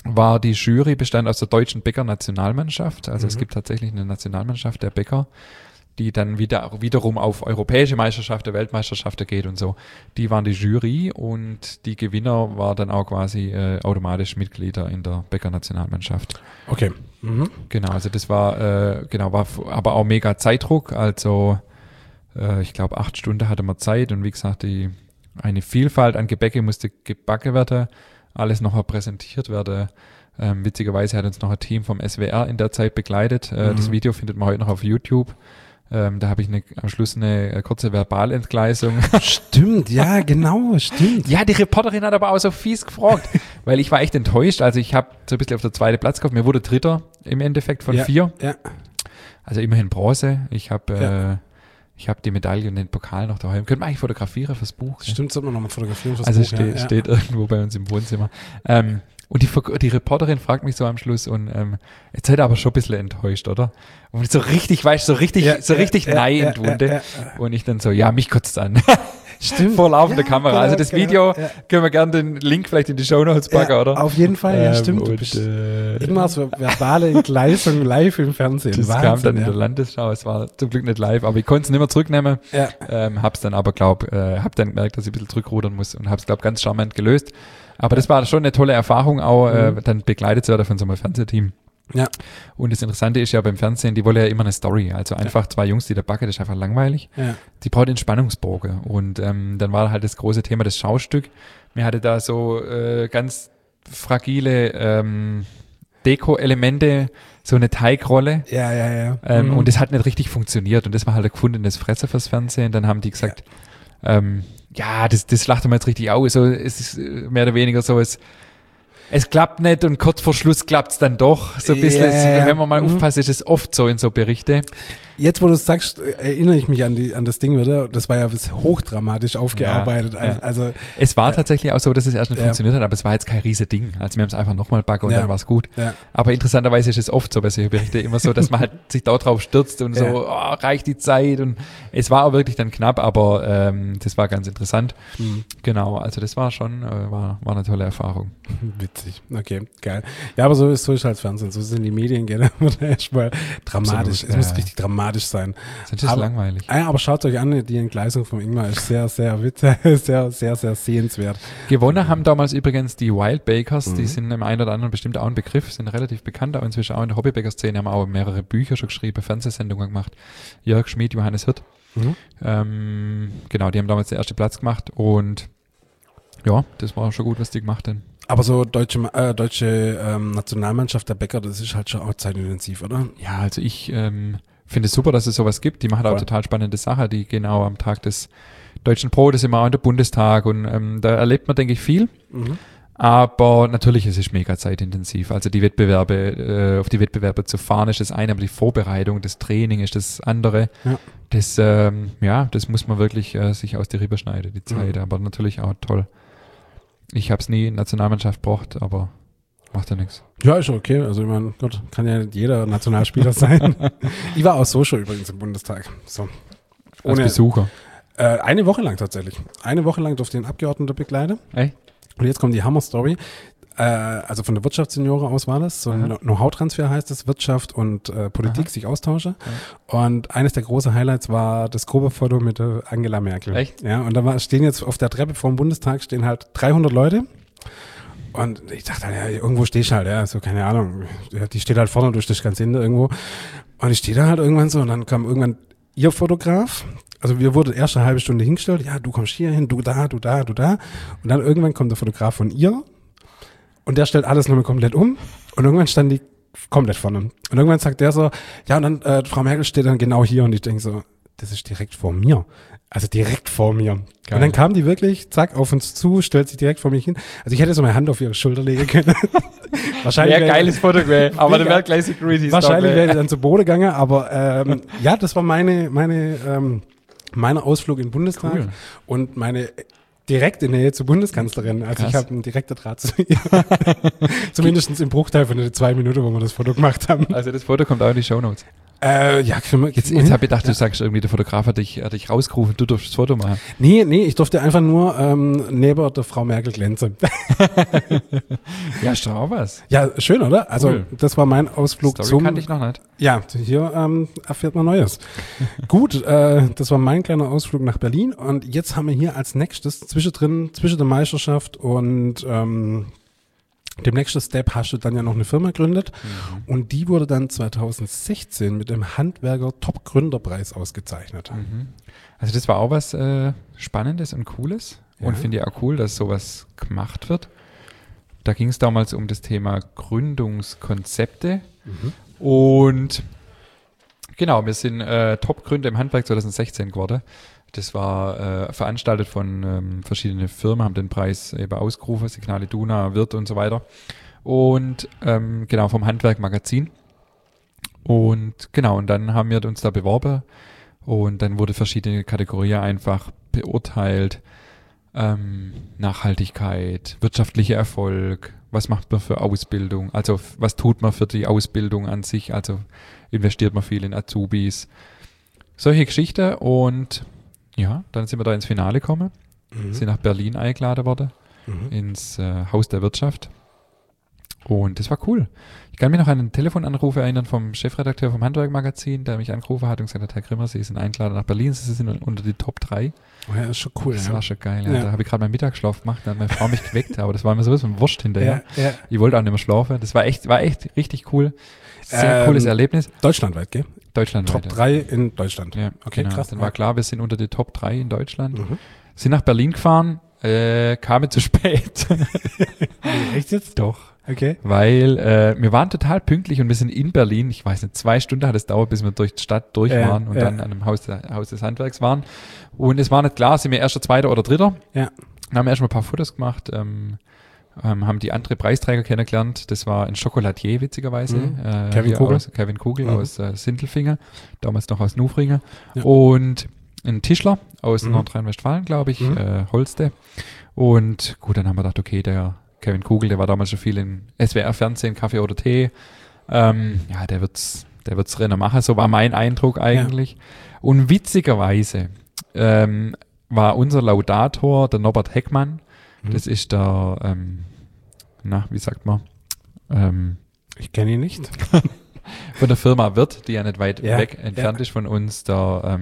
war die Jury bestand aus der deutschen Bäcker-Nationalmannschaft. Also es gibt tatsächlich eine Nationalmannschaft der Bäcker, die dann wiederum auf europäische Meisterschaften, Weltmeisterschaften geht und so. Die waren die Jury und die Gewinner war dann auch quasi automatisch Mitglieder in der Bäcker-Nationalmannschaft. Okay. Genau, also das war, war aber auch mega Zeitdruck. Also ich glaube 8 Stunden hatte man Zeit und wie gesagt, eine Vielfalt an Gebäcke musste gebacken werden, alles noch präsentiert werden. Witzigerweise hat uns noch ein Team vom SWR in der Zeit begleitet. Das Video findet man heute noch auf YouTube. Da habe ich am Schluss eine kurze Verbalentgleisung. Stimmt, ja, genau, stimmt. Ja, die Reporterin hat aber auch so fies gefragt, weil ich war echt enttäuscht. Also ich habe so ein bisschen auf der 2. Platz gehabt. Mir wurde 3. im Endeffekt von 4. Ja. Also immerhin Bronze. Ich habe die Medaille und den Pokal noch daheim. Können wir eigentlich fotografieren fürs Buch? Stimmt, sollten wir nochmal fotografieren fürs Buch. Also steht irgendwo bei uns im Wohnzimmer. Und die Reporterin fragt mich so am Schluss und jetzt seid ihr aber schon ein bisschen enttäuscht, oder? Und so richtig, weißt du, so richtig nein in die Wunde. Und ich dann so, ja, mich kotzt an. Stimmt. Vor laufender Kamera. Also das Video, können wir gerne den Link vielleicht in die Shownotes packen, oder? Auf jeden Fall, ja, stimmt. Du bist immer so verbale Entgleisung live im Fernsehen. Das kam dann in der Landesschau. Es war zum Glück nicht live, aber ich konnte es nicht mehr zurücknehmen. Ja. Hab's dann aber, hab dann gemerkt, dass ich ein bisschen zurückrudern muss und hab's, ganz charmant gelöst. Aber das war schon eine tolle Erfahrung, auch dann begleitet zu werden von so einem Fernsehteam. Ja. Und das Interessante ist ja beim Fernsehen, die wollen ja immer eine Story. Also einfach 2 Jungs, die da backen, das ist einfach langweilig. Ja. Die brauchen den Spannungsbogen. Und dann war halt das große Thema das Schaustück. Mir hatte da so ganz fragile Deko-Elemente, so eine Teigrolle. Ja. Und das hat nicht richtig funktioniert. Und das war halt ein gefundenes Fressen fürs Fernsehen. Dann haben die gesagt, das schlachten wir jetzt richtig aus. So, es ist mehr oder weniger so, es klappt nicht und kurz vor Schluss klappt's dann doch. So ein bisschen, wenn man mal aufpasst, ist es oft so in so Berichte. Jetzt, wo du es sagst, erinnere ich mich an das Ding wieder. Das war ja hochdramatisch aufgearbeitet. Ja. Also es war tatsächlich auch so, dass es erst nicht funktioniert hat, aber es war jetzt kein riese Ding. Also wir haben es einfach nochmal backen und dann war es gut. Ja. Aber interessanterweise ist es oft so bei solchen Berichten immer so, dass man halt sich da drauf stürzt und so, reicht die Zeit. Und es war auch wirklich dann knapp, aber das war ganz interessant. Genau, also das war schon, war eine tolle Erfahrung. Witzig, okay, geil. Ja, aber so ist halt Fernsehen, so sind die Medien gerne erstmal dramatisch. Absolut, es muss richtig dramatisch sein. Das ist langweilig. Aber schaut euch an, die Entgleisung vom Ingmar ist sehr, sehr witzig, sehr, sehr, sehr sehenswert. Gewonnen haben damals übrigens die Wild Bakers, die sind im einen oder anderen bestimmt auch ein Begriff, sind relativ bekannt, auch inzwischen auch in der Hobbybäcker-Szene, haben auch mehrere Bücher schon geschrieben, Fernsehsendungen gemacht. Jörg Schmid, Johannes Hirt. Genau, die haben damals den ersten Platz gemacht und ja, das war schon gut, was die gemacht haben. Aber so deutsche Nationalmannschaft der Bäcker, das ist halt schon auch zeitintensiv, oder? Ja, also ich finde es super, dass es sowas gibt. Die machen auch total spannende Sachen. Die gehen auch am Tag des Deutschen Brotes immer auch in den Bundestag und da erlebt man, denke ich, viel. Aber natürlich ist es mega zeitintensiv. Also die Wettbewerbe, auf die Wettbewerbe zu fahren ist das eine, aber die Vorbereitung, das Training ist das andere. Ja. Das muss man wirklich sich aus der Rippe schneiden, die Zeit. Aber natürlich auch toll. Ich habe es nie in Nationalmannschaft gebraucht, aber macht ja nichts. Ja, ist okay. Also ich meine, Gott, kann ja nicht jeder Nationalspieler sein. Ich war auch so schon übrigens im Bundestag. So. Als Besucher? Eine Woche lang tatsächlich. Eine Woche lang durfte ich den Abgeordneten begleiten. Echt? Und jetzt kommt die Hammer-Story. Also von der Wirtschaftssenioren aus war das. So ein Know-how-Transfer heißt es, Wirtschaft und Politik sich austauschen. Und eines der großen Highlights war das Gruppenfoto mit Angela Merkel. Echt? Ja, und da stehen jetzt auf der Treppe vor dem Bundestag stehen halt 300 Leute. Und ich dachte, ja, irgendwo stehe ich halt, ja, so, keine Ahnung. Die steht halt vorne durch das ganze Ende irgendwo. Und ich stehe da halt irgendwann so und dann kam irgendwann ihr Fotograf. Also wir wurden erst eine halbe Stunde hingestellt, ja, du kommst hier hin, du da. Und dann irgendwann kommt der Fotograf von ihr und der stellt alles nochmal komplett um und irgendwann stand die komplett vorne. Und irgendwann sagt der so, ja, und dann Frau Merkel steht dann genau hier und ich denke so, das ist direkt vor mir. Also direkt vor mir. Geil. Und dann kam die wirklich, zack, auf uns zu, stellt sich direkt vor mich hin. Also ich hätte so meine Hand auf ihre Schulter legen können. Wahrscheinlich wäre geiles Foto, aber dann wäre gleich Security. Wahrscheinlich wäre ich dann zu Boden gegangen, aber ja, das war mein Ausflug in den Bundestag und meine direkte Nähe zur Bundeskanzlerin. Also ich habe einen direkten Draht zu ihr. Zumindest im Bruchteil von den 2 Minuten, wo wir das Foto gemacht haben. Also das Foto kommt auch in die Shownotes. Ja, Jetzt habe ich gedacht, du sagst irgendwie, der Fotograf hat dich rausgerufen, du durfst das Foto machen. Nee, ich durfte einfach nur neben der Frau Merkel glänzen. Ja, ist doch auch was. Ja, schön, oder? Also Cool. das war mein Ausflug Story kannte ich noch nicht. Ja, hier erfährt man Neues. Gut, das war mein kleiner Ausflug nach Berlin und jetzt haben wir hier als nächstes zwischen der Meisterschaft und dem nächsten Step hast du dann ja noch eine Firma gegründet und die wurde dann 2016 mit dem Handwerker Top Gründerpreis ausgezeichnet. Also das war auch was Spannendes und Cooles und finde ich auch cool, dass sowas gemacht wird. Da ging es damals um das Thema Gründungskonzepte und genau, wir sind Top-Gründer im Handwerk 2016 geworden. Das war veranstaltet von verschiedenen Firmen, haben den Preis eben ausgerufen, Signale Iduna, Wirth und so weiter. Und genau, vom Handwerk-Magazin. Und genau, und dann haben wir uns da beworben und dann wurde verschiedene Kategorien einfach beurteilt. Nachhaltigkeit, wirtschaftlicher Erfolg, was macht man für Ausbildung, also was tut man für die Ausbildung an sich, also investiert man viel in Azubis, solche Geschichten und ja, dann sind wir da ins Finale gekommen, sind nach Berlin eingeladen worden, ins Haus der Wirtschaft und das war cool. Ich kann mich noch an einen Telefonanruf erinnern vom Chefredakteur vom Handwerk-Magazin, der mich angerufen hat und gesagt hat, Herr Grimmer, Sie sind eingeladen nach Berlin, Sie sind unter die Top 3. Oh ja, das ist schon cool. Das war schon geil. Ja. Da habe ich gerade meinen Mittagsschlaf gemacht, da hat meine Frau mich geweckt, aber das war mir sowieso ein Wurst hinterher. Ja. Ich wollte auch nicht mehr schlafen. Das war echt richtig cool. Sehr cooles Erlebnis. Deutschlandweit, gell? Deutschlandweit. Top 3 in Deutschland. Ja, okay, genau. Krass. Dann war klar, wir sind unter die Top 3 in Deutschland. Sind nach Berlin gefahren, kamen zu spät. Echt jetzt? Doch. Okay. Weil wir waren total pünktlich und wir sind in Berlin, ich weiß nicht, 2 Stunden hat es dauert, bis wir durch die Stadt durch waren und dann an einem Haus des Handwerks waren. Und es war nicht klar, sind wir erster, zweiter oder dritter. Ja. Dann haben wir erstmal ein paar Fotos gemacht, haben die andere Preisträger kennengelernt. Das war ein Chocolatier, witzigerweise. Kevin Kugel aus Sindelfingen, damals noch aus Nufringen. Ja. Und ein Tischler aus Nordrhein-Westfalen, glaube ich, Holste. Und gut, dann haben wir gedacht, okay, der Kevin Kugel, der war damals schon viel in SWR-Fernsehen, Kaffee oder Tee. Ja, der wird's Rennen machen. So war mein Eindruck eigentlich. Ja. Und witzigerweise war unser Laudator der Norbert Heckmann. Das ist der, wie sagt man? Ich kenne ihn nicht. Von der Firma Wirth, die ja nicht weit weg entfernt ist von uns, der,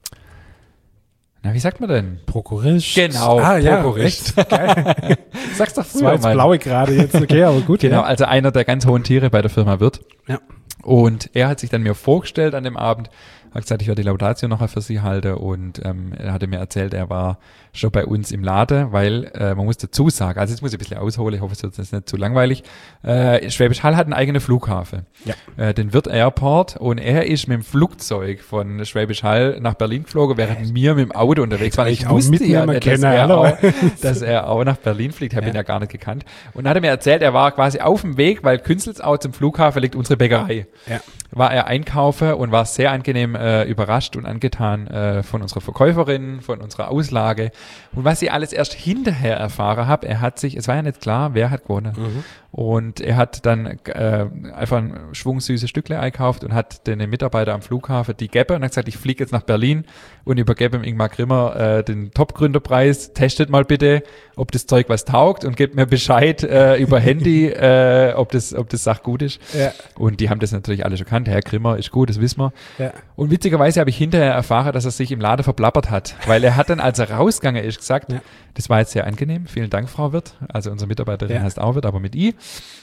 wie sagt man denn? Prokurist. Genau, Prokurist. Ja, geil. Sag's doch früher, das war jetzt blaue gerade jetzt, okay, aber gut. Genau, also einer der ganz hohen Tiere bei der Firma Wirth. Ja. Und er hat sich dann mir vorgestellt an dem Abend, hat gesagt, ich werde die Laudatio noch für Sie halten und er hatte mir erzählt, er war schon bei uns im Laden, weil man muss dazu sagen, also jetzt muss ich ein bisschen ausholen, ich hoffe, es wird jetzt nicht zu langweilig. Schwäbisch Hall hat einen eigenen Flughafen, den Wirth Airport, und er ist mit dem Flugzeug von Schwäbisch Hall nach Berlin geflogen, während wir mit dem Auto unterwegs waren. Ich wusste ja nicht, dass er auch nach Berlin fliegt, habe ihn ja gar nicht gekannt. Und dann hat er mir erzählt, er war quasi auf dem Weg, weil Künzelsau zum Flughafen liegt unsere Bäckerei. Ja. War er einkaufen und war sehr angenehm überrascht und angetan von unserer Verkäuferin, von unserer Auslage. Und was ich alles erst hinterher erfahren habe, es war ja nicht klar, wer hat gewonnen. Und er hat dann einfach ein schwungsüßes Stückle eingekauft und hat den Mitarbeiter am Flughafen die Gäbe und hat gesagt, ich fliege jetzt nach Berlin und übergebe dem Ingmar Grimmer den Top-Gründerpreis. Testet mal bitte, ob das Zeug was taugt und gebt mir Bescheid über Handy, ob das Sach gut ist. Ja. Und die haben das natürlich alle schon kannt. Herr Grimmer ist gut, das wissen wir. Ja. Und witzigerweise habe ich hinterher erfahren, dass er sich im Laden verplappert hat, weil er hat dann, als er rausgegangen ist, gesagt, das war jetzt sehr angenehm, vielen Dank, Frau Wirth. Also unsere Mitarbeiterin heißt auch Wirth, aber mit I.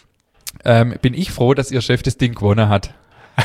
Bin ich froh, dass Ihr Chef das Ding gewonnen hat.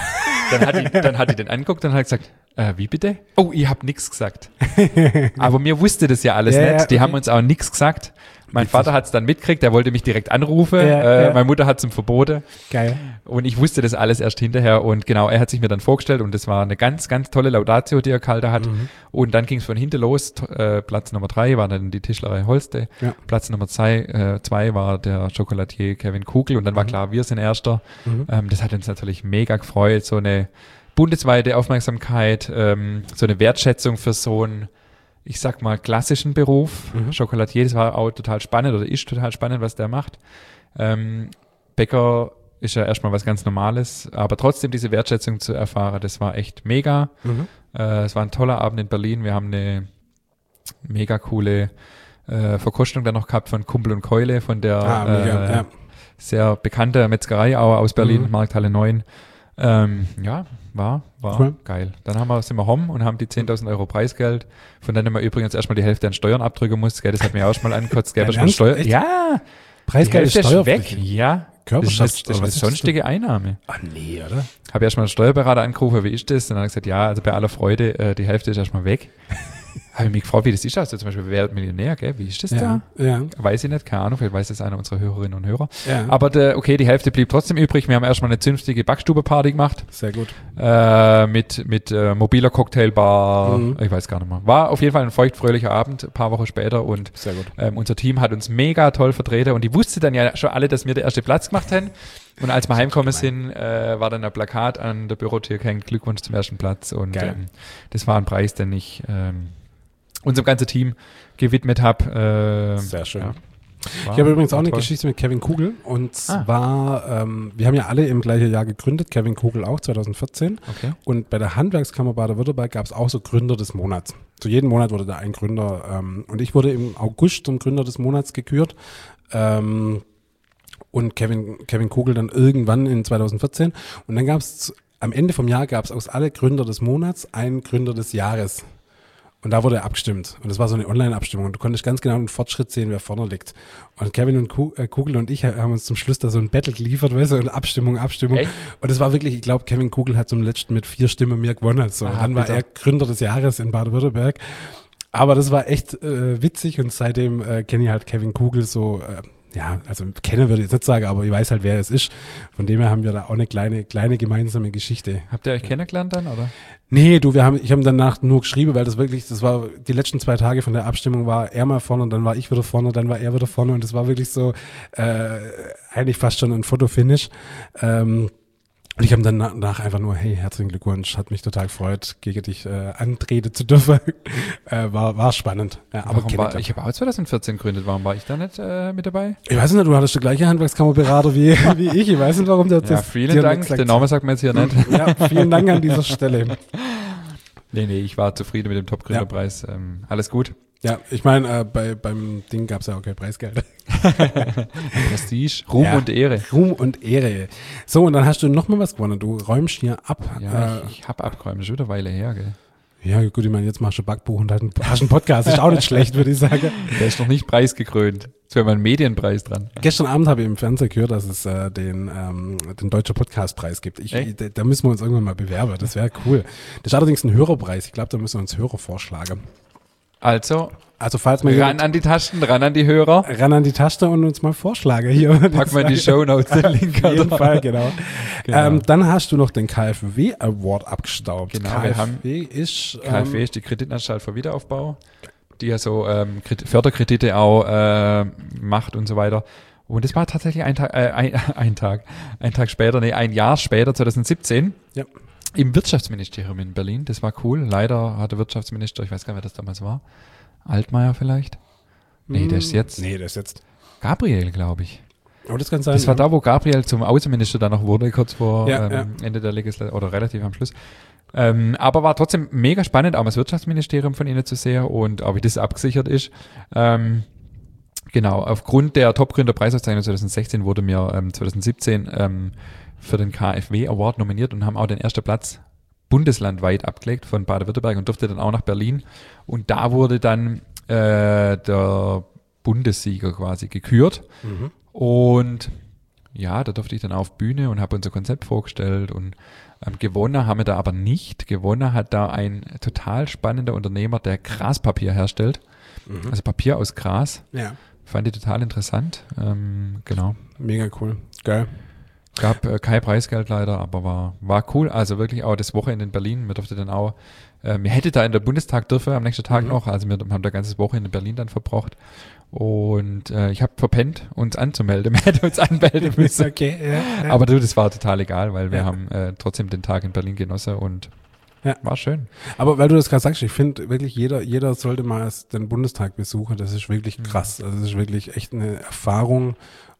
Dann hat die den angeguckt und hat gesagt, wie bitte? Oh, ich habe nichts gesagt. Aber mir wusste das ja alles nicht. Die haben uns auch nichts gesagt. Mein Vater hat es dann mitgekriegt, der wollte mich direkt anrufen. Meine Mutter hat es ihm verboten. Geil. Und ich wusste das alles erst hinterher. Und genau, er hat sich mir dann vorgestellt und das war eine ganz, ganz tolle Laudatio, die er gehalten hat. Und dann ging es von hinten los. Platz Nummer 3 war dann die Tischlerei Holste. Ja. Platz Nummer 2 war der Chocolatier Kevin Kugel. Und dann war klar, wir sind Erster. Das hat uns natürlich mega gefreut. So eine bundesweite Aufmerksamkeit, so eine Wertschätzung für so einen, ich sag mal, klassischen Beruf. Chocolatier, das war auch total spannend oder ist total spannend, was der macht. Bäcker ist ja erstmal was ganz Normales, aber trotzdem diese Wertschätzung zu erfahren, das war echt mega. Es war ein toller Abend in Berlin. Wir haben eine mega coole Verkostung dann noch gehabt von Kumpel und Keule, von der sehr bekannte Metzgerei aus Berlin, Markthalle 9. War cool. Geil. Dann sind wir home und haben die 10.000 Euro Preisgeld, von denen man übrigens erstmal die Hälfte an Steuern abdrücken muss. Gell, das hat mir auch schon mal angekotzt. Gell, Steuer. Ja, Preisgeld ist weg. Ja, das ist eine sonstige Einnahme. Ach nee, oder? Habe erstmal einen Steuerberater angerufen, wie ist das? Und dann hat er gesagt, ja, also bei aller Freude, die Hälfte ist erstmal weg. Habe ich mich gefragt, wie das ist, also zum Beispiel Wer wird Millionär, gell? Wie ist das da? Ja. Weiß ich nicht, keine Ahnung, vielleicht weiß das einer unserer Hörerinnen und Hörer. Ja. Aber die Hälfte blieb trotzdem übrig. Wir haben erstmal eine zünftige Backstube-Party gemacht. Sehr gut. Mit mobiler Cocktailbar, ich weiß gar nicht mehr. War auf jeden Fall ein feuchtfröhlicher Abend, ein paar Wochen später und sehr gut. Unser Team hat uns mega toll vertreten und die wusste dann ja schon alle, dass wir den ersten Platz gemacht haben. Und als wir heimgekommen sind, war dann ein Plakat an der Bürotür gehängt, Glückwunsch zum ersten Platz und das war ein Preis, den ich unserem ganzen Team gewidmet habe. Sehr schön. Ja. Ich habe übrigens auch eine Geschichte mit Kevin Kugel und zwar, wir haben ja alle im gleichen Jahr gegründet, Kevin Kugel auch, 2014. Okay. Und bei der Handwerkskammer Baden-Württemberg gab es auch so Gründer des Monats. Zu jedem Monat wurde da ein Gründer und ich wurde im August zum Gründer des Monats gekürt. Und Kevin Kugel dann irgendwann in 2014. Und dann gab es am Ende vom Jahr aus alle Gründer des Monats einen Gründer des Jahres. Und da wurde abgestimmt. Und das war so eine Online-Abstimmung. Und du konntest ganz genau den Fortschritt sehen, wer vorne liegt. Und Kevin und Kugel und ich haben uns zum Schluss da so ein Battle geliefert, weißt du, und Abstimmung. Echt? Und es war wirklich, ich glaube, Kevin Kugel hat zum letzten mit 4 Stimmen mehr gewonnen. So. Dann war er Gründer des Jahres in Baden-Württemberg. Aber das war echt witzig und seitdem kenne ich halt Kevin Kugel so, also kennen würde ich jetzt nicht sagen, aber ich weiß halt, wer es ist. Von dem her haben wir da auch eine kleine gemeinsame Geschichte. Habt ihr euch kennengelernt dann, oder? Nee, ich habe danach nur geschrieben, weil das war die letzten 2 Tage von der Abstimmung war er mal vorne und dann war ich wieder vorne, dann war er wieder vorne und das war wirklich so eigentlich fast schon ein Fotofinish. Und ich habe dann danach einfach nur, hey, herzlichen Glückwunsch, hat mich total gefreut, gegen dich antreten zu dürfen. War spannend. Ja, aber ich habe auch 2014 gegründet, warum war ich da nicht mit dabei? Ich weiß nicht, du hattest die gleiche Handwerkskammerberater wie ich. Ich weiß nicht, warum der das. Vielen Dank, den Namen sagt man jetzt hier nicht. Ja, vielen Dank an dieser Stelle. Nee, ich war zufrieden mit dem Top-Gründerpreis. Ja. Alles gut. Ja, ich meine, beim Ding gab es ja auch kein Preisgeld. Prestige, Ruhm und Ehre. Ruhm und Ehre. So, und dann hast du noch mal was gewonnen. Du räumst hier ab. Ja, ich habe abgeräumt. Das ist wieder eine Weile her, gell? Ja, gut, ich meine, jetzt machst du Backbuch und hast einen Podcast. Ist auch nicht schlecht, würde ich sagen. Der ist noch nicht preisgekrönt. Jetzt wäre mal ein Medienpreis dran. Gestern Abend habe ich im Fernsehen gehört, dass es den Deutscher Podcastpreis gibt. Da müssen wir uns irgendwann mal bewerben. Das wäre cool. Das ist allerdings ein Hörerpreis. Ich glaube, da müssen wir uns Hörer vorschlagen. Also falls man ran an die Tasten, ran an die Hörer. Ran an die Taste und uns mal Vorschläge hier. Packen wir in die Shownotes den Link. Auf jeden Fall, genau. Dann hast du noch den KfW Award abgestaubt. Genau, KfW ist die Kreditanstalt für Wiederaufbau, die ja so Förderkredite auch macht und so weiter. Und das war tatsächlich ein Jahr später, 2017. Ja. Im Wirtschaftsministerium in Berlin. Das war cool. Leider hat der Wirtschaftsminister, ich weiß gar nicht, wer das damals war. Altmaier vielleicht? Nee, der ist jetzt. Gabriel, glaube ich. Oh, das kann sein. Das war da, wo Gabriel zum Außenminister dann noch wurde, kurz vor Ende der Legislatur oder relativ am Schluss. Aber war trotzdem mega spannend, auch das Wirtschaftsministerium von ihnen zu sehen und auch wie das abgesichert ist. Genau, aufgrund der Top-Gründer-Preisauszeichnung 2016 wurde mir 2017 für den KfW Award nominiert und haben auch den ersten Platz bundeslandweit abgelegt von Baden-Württemberg und durfte dann auch nach Berlin. Und da wurde dann der Bundessieger quasi gekürt. Mhm. Und ja, da durfte ich dann auf Bühne und habe unser Konzept vorgestellt und gewonnen haben wir da aber nicht. Gewonnen hat da ein total spannender Unternehmer, der Graspapier herstellt. Mhm. Also Papier aus Gras. Ja. Fand ich total interessant. Genau. Mega cool. Geil. Gab kein Preisgeld leider, aber war cool. Also wirklich auch das Wochenende in Berlin. Wir durften dann auch, wir hätten da in der Bundestag dürfen am nächsten Tag noch. Also wir haben da ganzes Wochenende in Berlin dann verbracht. Und ich habe verpennt, uns anzumelden. Wir hätten uns anmelden müssen. Okay, ja. Aber du, das war total egal, weil wir haben trotzdem den Tag in Berlin genossen und war schön. Aber weil du das gerade sagst, ich finde wirklich, jeder sollte mal den Bundestag besuchen. Das ist wirklich krass. Also das ist wirklich echt eine Erfahrung.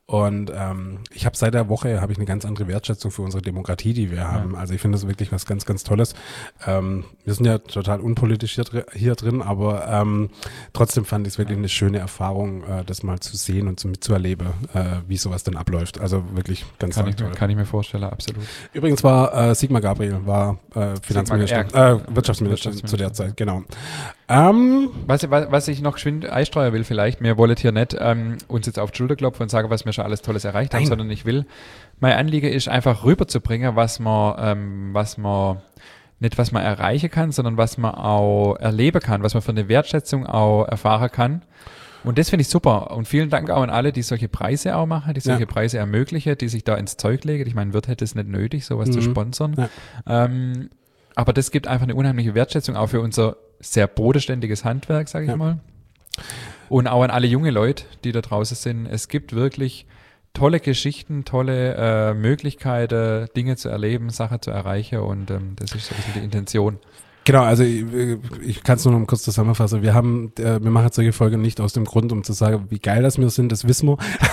Und ich habe seit der Woche eine ganz andere Wertschätzung für unsere Demokratie, die wir haben. Also ich finde das wirklich was ganz, ganz Tolles. Wir sind ja total unpolitisch hier drin, aber trotzdem fand ich es wirklich eine schöne Erfahrung, das mal zu sehen und mitzuerleben, wie sowas dann abläuft. Also wirklich ganz toll. Kann ich mir vorstellen, absolut. Übrigens war Sigmar Gabriel, Finanzminister, Wirtschaftsminister zu der Zeit, genau. Was ich noch geschwind einstreuen will vielleicht, wir wollen hier nicht uns jetzt auf die Schulter klopfen und sagen, was wir schon alles Tolles erreicht haben, sondern ich will, mein Anliegen ist einfach rüberzubringen, was man erreichen kann, sondern was man auch erleben kann, was man für eine Wertschätzung auch erfahren kann. Und das finde ich super. Und vielen Dank auch an alle, die solche Preise auch machen, die solche Preise ermöglichen, die sich da ins Zeug legen. Ich meine, Wirt hätte es nicht nötig, sowas zu sponsern. Ja. Aber das gibt einfach eine unheimliche Wertschätzung auch für unser sehr bodenständiges Handwerk, sage ich mal. Und auch an alle junge Leute, die da draußen sind. Es gibt wirklich tolle Geschichten, tolle Möglichkeiten, Dinge zu erleben, Sachen zu erreichen und das ist so ein bisschen die Intention. Genau, also ich kann es nur noch kurz zusammenfassen. Wir machen solche Folgen nicht aus dem Grund, um zu sagen, wie geil das wir sind, das wissen wir.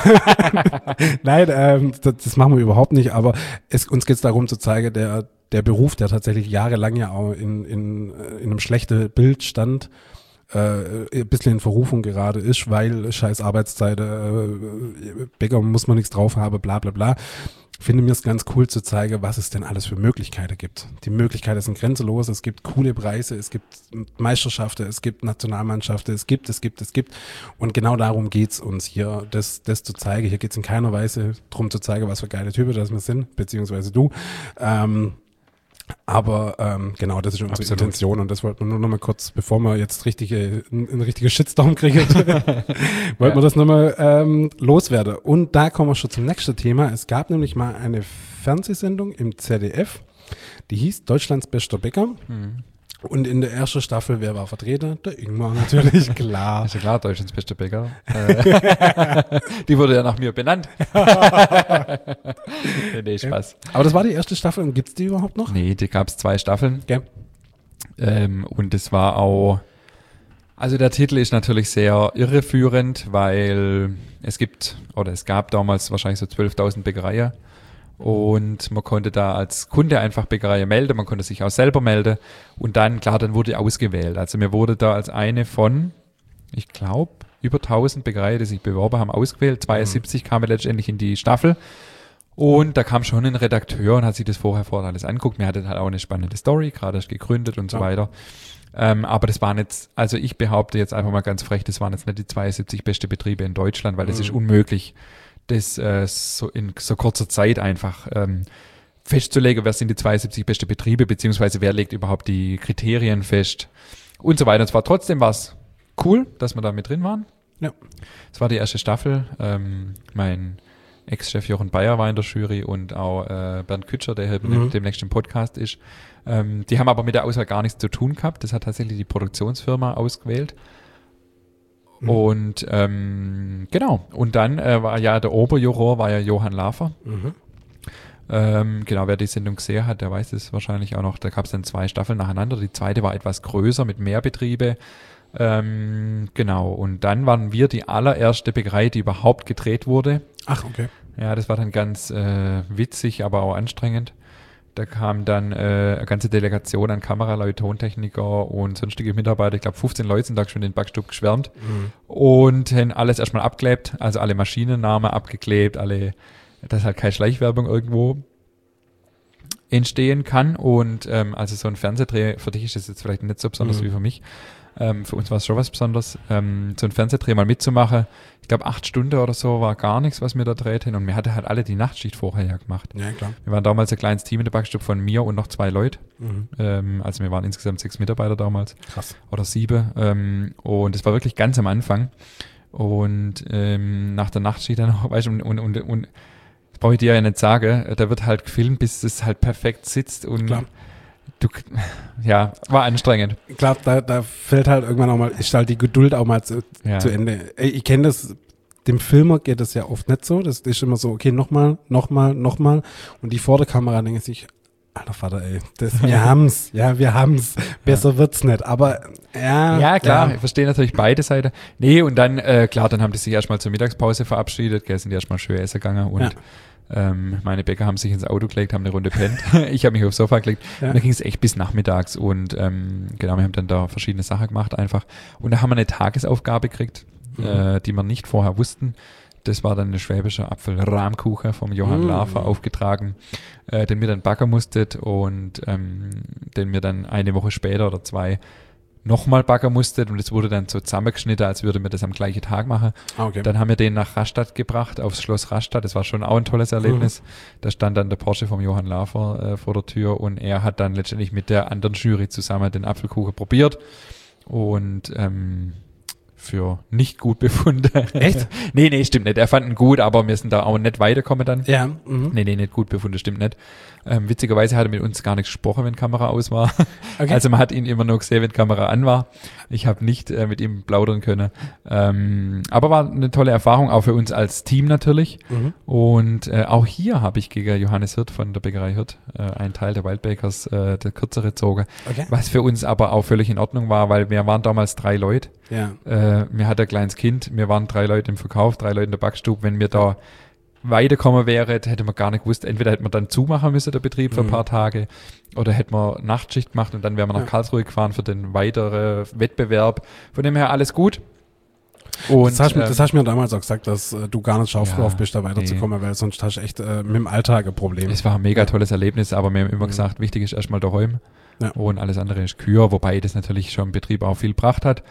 Nein, das machen wir überhaupt nicht, aber uns geht es darum zu zeigen, der Beruf, der tatsächlich jahrelang ja auch in einem schlechten Bild stand, ein bisschen in Verrufung gerade ist, weil scheiß Arbeitszeit, Bäcker muss man nichts drauf haben, bla bla bla. Finde mir es ganz cool zu zeigen, was es denn alles für Möglichkeiten gibt. Die Möglichkeiten sind grenzenlos, es gibt coole Preise, es gibt Meisterschaften, es gibt Nationalmannschaften, es gibt. Und genau darum geht's uns hier, das zu zeigen. Hier geht's in keiner Weise darum zu zeigen, was für geile Typen das wir sind, beziehungsweise du. Aber genau, das ist unsere Intention und das wollten wir nur noch mal kurz, bevor wir jetzt einen richtigen Shitstorm kriegen, wollten wir das noch mal loswerden. Und da kommen wir schon zum nächsten Thema. Es gab nämlich mal eine Fernsehsendung im ZDF, die hieß Deutschlands bester Bäcker. Und in der ersten Staffel, wer war vertreten? Der Ingmar natürlich, klar. Ist ja klar, Deutschlands bester Bäcker. Die wurde ja nach mir benannt. Nee, Spaß. Aber das war die erste Staffel und gibt's die überhaupt noch? Nee, die gab's 2 Staffeln. Okay. Und es war auch, also der Titel ist natürlich sehr irreführend, weil es gab damals wahrscheinlich so 12.000 Bäckereien. Und man konnte da als Kunde einfach Bäckerei melden, man konnte sich auch selber melden und dann wurde ausgewählt. Also mir wurde da als eine von, ich glaube, über 1000 Bäckereien, die sich beworben haben, ausgewählt. 72 kamen letztendlich in die Staffel und da kam schon ein Redakteur und hat sich das vorher alles angeguckt. Mir hatte halt auch eine spannende Story, gerade erst gegründet und so weiter. Aber das waren jetzt, also ich behaupte jetzt einfach mal ganz frech, das waren jetzt nicht die 72 beste Betriebe in Deutschland, weil das ist unmöglich, das so in so kurzer Zeit einfach festzulegen, wer sind die 72 beste Betriebe, beziehungsweise wer legt überhaupt die Kriterien fest und so weiter. Und zwar trotzdem war es cool, dass wir da mit drin waren. Ja. Es war die erste Staffel. Mein Ex-Chef Jochen Bayer war in der Jury und auch Bernd Kütscher, der hier demnächst im Podcast ist. Die haben aber mit der Auswahl gar nichts zu tun gehabt. Das hat tatsächlich die Produktionsfirma ausgewählt. Und genau, und dann war ja der Oberjuror, war ja Johann Lafer. Genau, wer die Sendung gesehen hat, der weiß es wahrscheinlich auch noch. Da gab es dann 2 Staffeln nacheinander. Die zweite war etwas größer mit mehr Betriebe. Genau, und dann waren wir die allererste Bäckerei, die überhaupt gedreht wurde. Ach, okay. Ja, das war dann ganz witzig, aber auch anstrengend. Da kam dann eine ganze Delegation an Kameraleute, Tontechniker und sonstige Mitarbeiter. Ich glaube, 15 Leute sind da schon in den Backstub geschwärmt und haben alles erstmal abgeklebt, also alle Maschinennamen abgeklebt, dass halt keine Schleichwerbung irgendwo entstehen kann. Und also so ein Fernsehdreh, für dich ist das jetzt vielleicht nicht so besonders wie für mich. Für uns war es schon was Besonderes, so ein Fernsehdreh mal mitzumachen. Ich glaube, 8 Stunden oder so war gar nichts, was wir da drehten. Und wir hatten halt alle die Nachtschicht vorher ja gemacht. Ja, klar. Wir waren damals ein kleines Team in der Backstube von mir und noch 2 Leute. Also wir waren insgesamt 6 Mitarbeiter damals. Krass. Oder 7. Und es war wirklich ganz am Anfang. Und nach der Nachtschicht dann noch, weißt du, und das brauche ich dir ja nicht sagen, da wird halt gefilmt, bis es halt perfekt sitzt und klar. Ja, war anstrengend. Klar, da fällt halt irgendwann auch mal, ist halt die Geduld auch mal zu Ende. Ich kenne das, dem Filmer geht das ja oft nicht so. Das ist immer so, okay, nochmal. Und die vor der Kamera denken sich, alter Vater, ey, wir haben's. Besser wird's nicht. Aber Ja, klar, ich verstehe natürlich beide Seiten. Nee, und dann, klar, dann haben die sich erstmal zur Mittagspause verabschiedet, sind die erstmal schön essen gegangen und meine Bäcker haben sich ins Auto gelegt, haben eine Runde pennt. Ich habe mich aufs Sofa gelegt. Und dann ging es echt bis nachmittags und genau, wir haben dann da verschiedene Sachen gemacht einfach. Und da haben wir eine Tagesaufgabe gekriegt, die wir nicht vorher wussten. Das war dann ein schwäbischer Apfelrahmkuchen vom Johann Lafer aufgetragen, den wir dann backen musstet und den wir dann eine Woche später oder 2 nochmal backen musstet und es wurde dann so zusammengeschnitten, als würde man das am gleichen Tag machen. Okay. Dann haben wir den nach Rastatt gebracht, aufs Schloss Rastatt. Das war schon auch ein tolles Erlebnis. Da stand dann der Porsche vom Johann Lafer vor der Tür und er hat dann letztendlich mit der anderen Jury zusammen den Apfelkuchen probiert und für nicht gut befunden. Echt? Nee, stimmt nicht. Er fand ihn gut, aber wir sind da auch nicht weitergekommen dann. Ja. Nee, nicht gut befunden, stimmt nicht. Witzigerweise hat er mit uns gar nicht gesprochen, wenn Kamera aus war. Okay. Also man hat ihn immer nur gesehen, wenn Kamera an war. Ich habe nicht mit ihm plaudern können. Aber war eine tolle Erfahrung, auch für uns als Team natürlich. Und auch hier habe ich gegen Johannes Hirt von der Bäckerei Hirt, einen Teil der Wildbakers, der kürzere gezogen. Okay. Was für uns aber auch völlig in Ordnung war, weil wir waren damals 3 Leute. Ja. Mir hat ein kleines Kind, wir waren 3 Leute im Verkauf, 3 Leute in der Backstube. Wenn wir da weiterkommen wäre, hätte man gar nicht gewusst, entweder hätte man dann zumachen müssen, der Betrieb für ein paar Tage, oder hätte man Nachtschicht gemacht und dann wären wir nach Karlsruhe gefahren für den weiteren Wettbewerb. Von dem her alles gut. Und, das hast du mir damals auch gesagt, dass du gar nicht scharf drauf bist, da weiterzukommen, weil sonst hast du echt mit dem Alltag ein Problem. Es war ein mega tolles Erlebnis, aber wir haben immer gesagt, wichtig ist erstmal daheim und alles andere ist Kür, wobei das natürlich schon im Betrieb auch viel gebracht hat.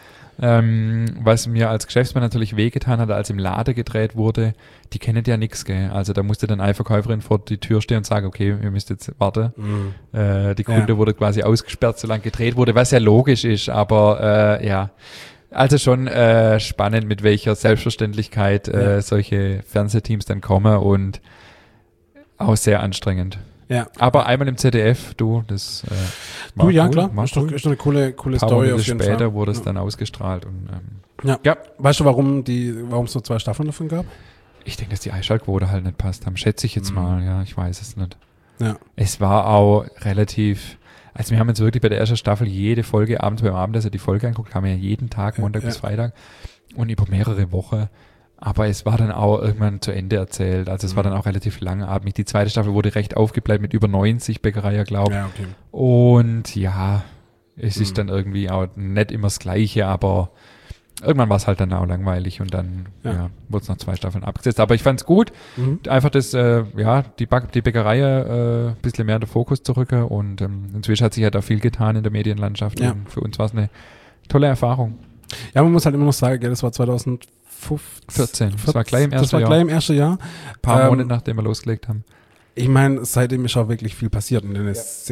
Was mir als Geschäftsmann natürlich wehgetan hat, als im Laden gedreht wurde, die kennen ja nichts, gell? Also da musste dann eine Verkäuferin vor die Tür stehen und sagen, okay, ihr müsst jetzt warten. Die Kunde wurde quasi ausgesperrt, solange gedreht wurde, was ja logisch ist, aber also schon spannend, mit welcher Selbstverständlichkeit solche Fernsehteams dann kommen und auch sehr anstrengend. Ja. Aber einmal im ZDF, das war ja, cool, klar, war ist cool. doch eine coole Ein paar Story Monate auf jeden später Fall. wurde es dann ausgestrahlt und Ja. Weißt du, warum es so 2 Staffeln davon gab? ich denke, dass die Einschaltquote halt nicht passt haben, schätze ich jetzt mal, ja, ich weiß es nicht. Ja. Es war auch relativ, also wir haben jetzt wirklich bei der ersten Staffel jede Folge abends beim Abendessen die Folge angeguckt, haben wir ja jeden Tag, Montag bis Freitag und über mehrere Wochen. Aber es war dann auch irgendwann zu Ende erzählt. Also es war dann auch relativ langatmig. Die zweite Staffel wurde recht aufgebläht mit über 90 Bäckereien, glaube ich. Ja, okay. Und ja, es ist dann irgendwie auch nicht immer das Gleiche, aber irgendwann war es halt dann auch langweilig und dann wurde es nach 2 Staffeln abgesetzt. Aber ich fand es gut, einfach das, die Bäckerei ein bisschen mehr in den Fokus zu rücken und inzwischen hat sich halt auch viel getan in der Medienlandschaft und für uns war es eine tolle Erfahrung. Ja, man muss halt immer noch sagen, gell, das war 2014. Das war gleich im ersten Jahr. Das war gleich im ersten Jahr. Ein paar Monate, nachdem wir losgelegt haben. Ich meine, seitdem ist auch wirklich viel passiert in den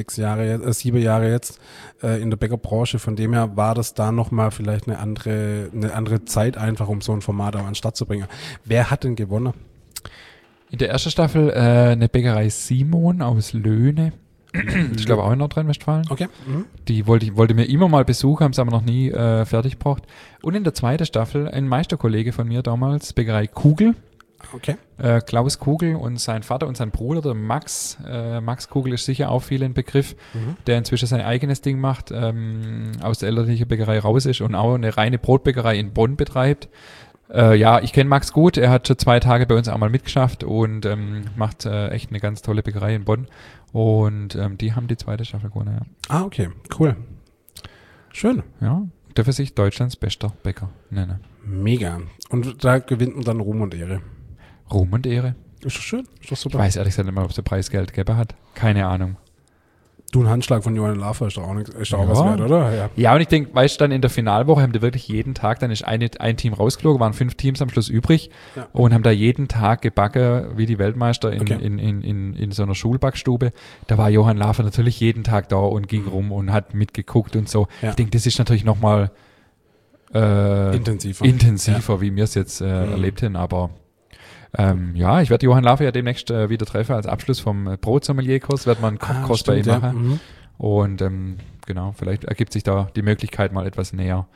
7 Jahre jetzt in der Bäckerbranche. Von dem her war das da nochmal vielleicht eine andere Zeit einfach, um so ein Format auch an den Start zu bringen. Wer hat denn gewonnen? In der ersten Staffel eine Bäckerei Simon aus Löhne. Ich glaube auch in Nordrhein-Westfalen. Okay. Die wollte mir immer mal besuchen, haben es aber noch nie fertig gebracht. Und in der zweiten Staffel ein Meisterkollege von mir damals, Bäckerei Kugel. Okay. Klaus Kugel und sein Vater und sein Bruder, der Max. Max Kugel ist sicher auch vielen Begriff, der inzwischen sein eigenes Ding macht, aus der elterlichen Bäckerei raus ist und auch eine reine Brotbäckerei in Bonn betreibt. Ich kenne Max gut, er hat schon 2 Tage bei uns auch mal mitgeschafft und macht echt eine ganz tolle Bäckerei in Bonn. Und die haben die zweite Staffel gewonnen, ja. Ah, okay, cool. Schön. Ja, dürfen sich Deutschlands bester Bäcker nennen. Mega. Und da gewinnt man dann Ruhm und Ehre. Ruhm und Ehre. Ist doch schön, ist doch super. Ich weiß ehrlich gesagt nicht mal, ob der Preisgeld gegeben hat. Keine Ahnung. Du, ein Handschlag von Johann Lafer ist doch auch, was wert, oder? Ja, und ich denke, weißt du, dann in der Finalwoche haben die wirklich jeden Tag, dann ist ein Team rausgeflogen, waren 5 Teams am Schluss übrig und haben da jeden Tag gebacken wie die Weltmeister in so einer Schulbackstube. Da war Johann Lafer natürlich jeden Tag da und ging rum und hat mitgeguckt und so. Ja. Ich denke, das ist natürlich nochmal intensiver, wie wir es jetzt erlebt haben, aber ich werde Johann Lafer ja demnächst wieder treffen als Abschluss vom Brotsommelier-Kurs, wird man einen Kochkurs bei ihm machen. Und genau, vielleicht ergibt sich da die Möglichkeit, mal etwas näher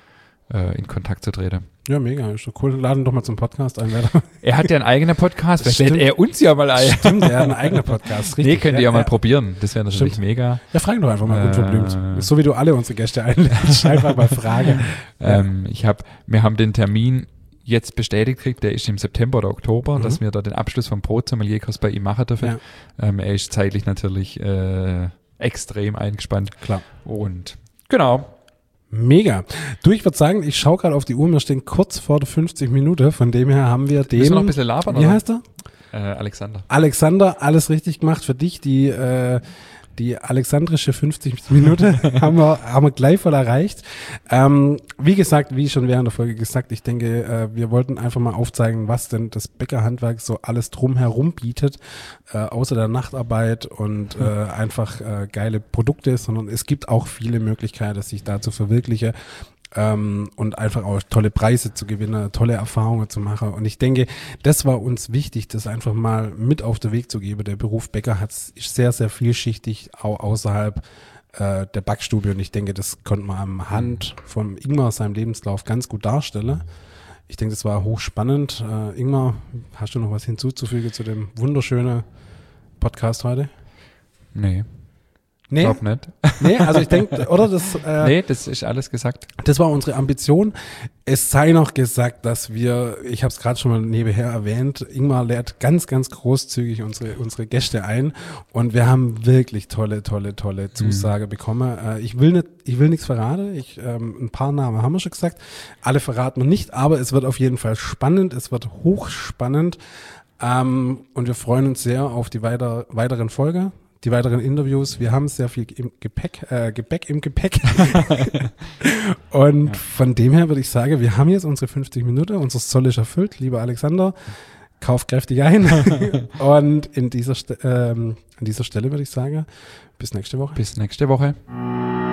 in Kontakt zu treten. Ja, mega, ist doch cool. Laden doch mal zum Podcast ein. Er hat ja einen eigenen Podcast, vielleicht Stimmt. lädt er uns ja mal ein. Stimmt, er hat einen eigenen Podcast. Richtig. Nee, könnt ihr ja mal probieren. Das wäre natürlich mega. Ja, frag doch einfach mal unverblümt. So wie du alle unsere Gäste einlädst. Einfach mal fragen. Wir haben den Termin jetzt bestätigt gekriegt, der ist im September oder Oktober, dass wir da den Abschluss vom Brotsommelier-Kurs bei ihm machen dürfen. Ja. Er ist zeitlich natürlich extrem eingespannt. Klar. Und genau. Mega. Du, ich würde sagen, ich schaue gerade auf die Uhr, wir stehen kurz vor der 50 Minuten, von dem her haben wir den... Müssen wir noch ein bisschen labern, Wie oder? heißt er? Alexander. Alexander, alles richtig gemacht für dich. Die alexandrische 50 Minuten haben wir gleich voll erreicht. Wie gesagt, wie schon während der Folge gesagt, ich denke, wir wollten einfach mal aufzeigen, was denn das Bäckerhandwerk so alles drumherum bietet, außer der Nachtarbeit und einfach geile Produkte, sondern es gibt auch viele Möglichkeiten, sich da zu verwirklichen. Und einfach auch tolle Preise zu gewinnen, tolle Erfahrungen zu machen. Und ich denke, das war uns wichtig, das einfach mal mit auf den Weg zu geben. Der Beruf Bäcker ist sehr, sehr vielschichtig, auch außerhalb der Backstube. Und ich denke, das konnte man am Hand von Ingmar, seinem Lebenslauf, ganz gut darstellen. Ich denke, das war hochspannend. Ingmar, hast du noch was hinzuzufügen zu dem wunderschönen Podcast heute? Nee. Nee, glaub nicht. Nee, also ich denke, oder das... nee, das ist alles gesagt. Das war unsere Ambition. Es sei noch gesagt, dass wir, ich habe es gerade schon mal nebenher erwähnt, Ingmar lädt ganz, ganz großzügig unsere Gäste ein und wir haben wirklich tolle Zusage bekommen. Ich will nichts verraten. Ein paar Namen haben wir schon gesagt. Alle verraten wir nicht, aber es wird auf jeden Fall spannend. Es wird hochspannend und wir freuen uns sehr auf die weiteren Folgen. Die weiteren Interviews, wir haben sehr viel im Gebäck im Gepäck. Und von dem her würde ich sagen, wir haben jetzt unsere 50 Minuten, unser Soll ist erfüllt, lieber Alexander, kauf kräftig ein. Und an dieser Stelle würde ich sagen, bis nächste Woche. Bis nächste Woche.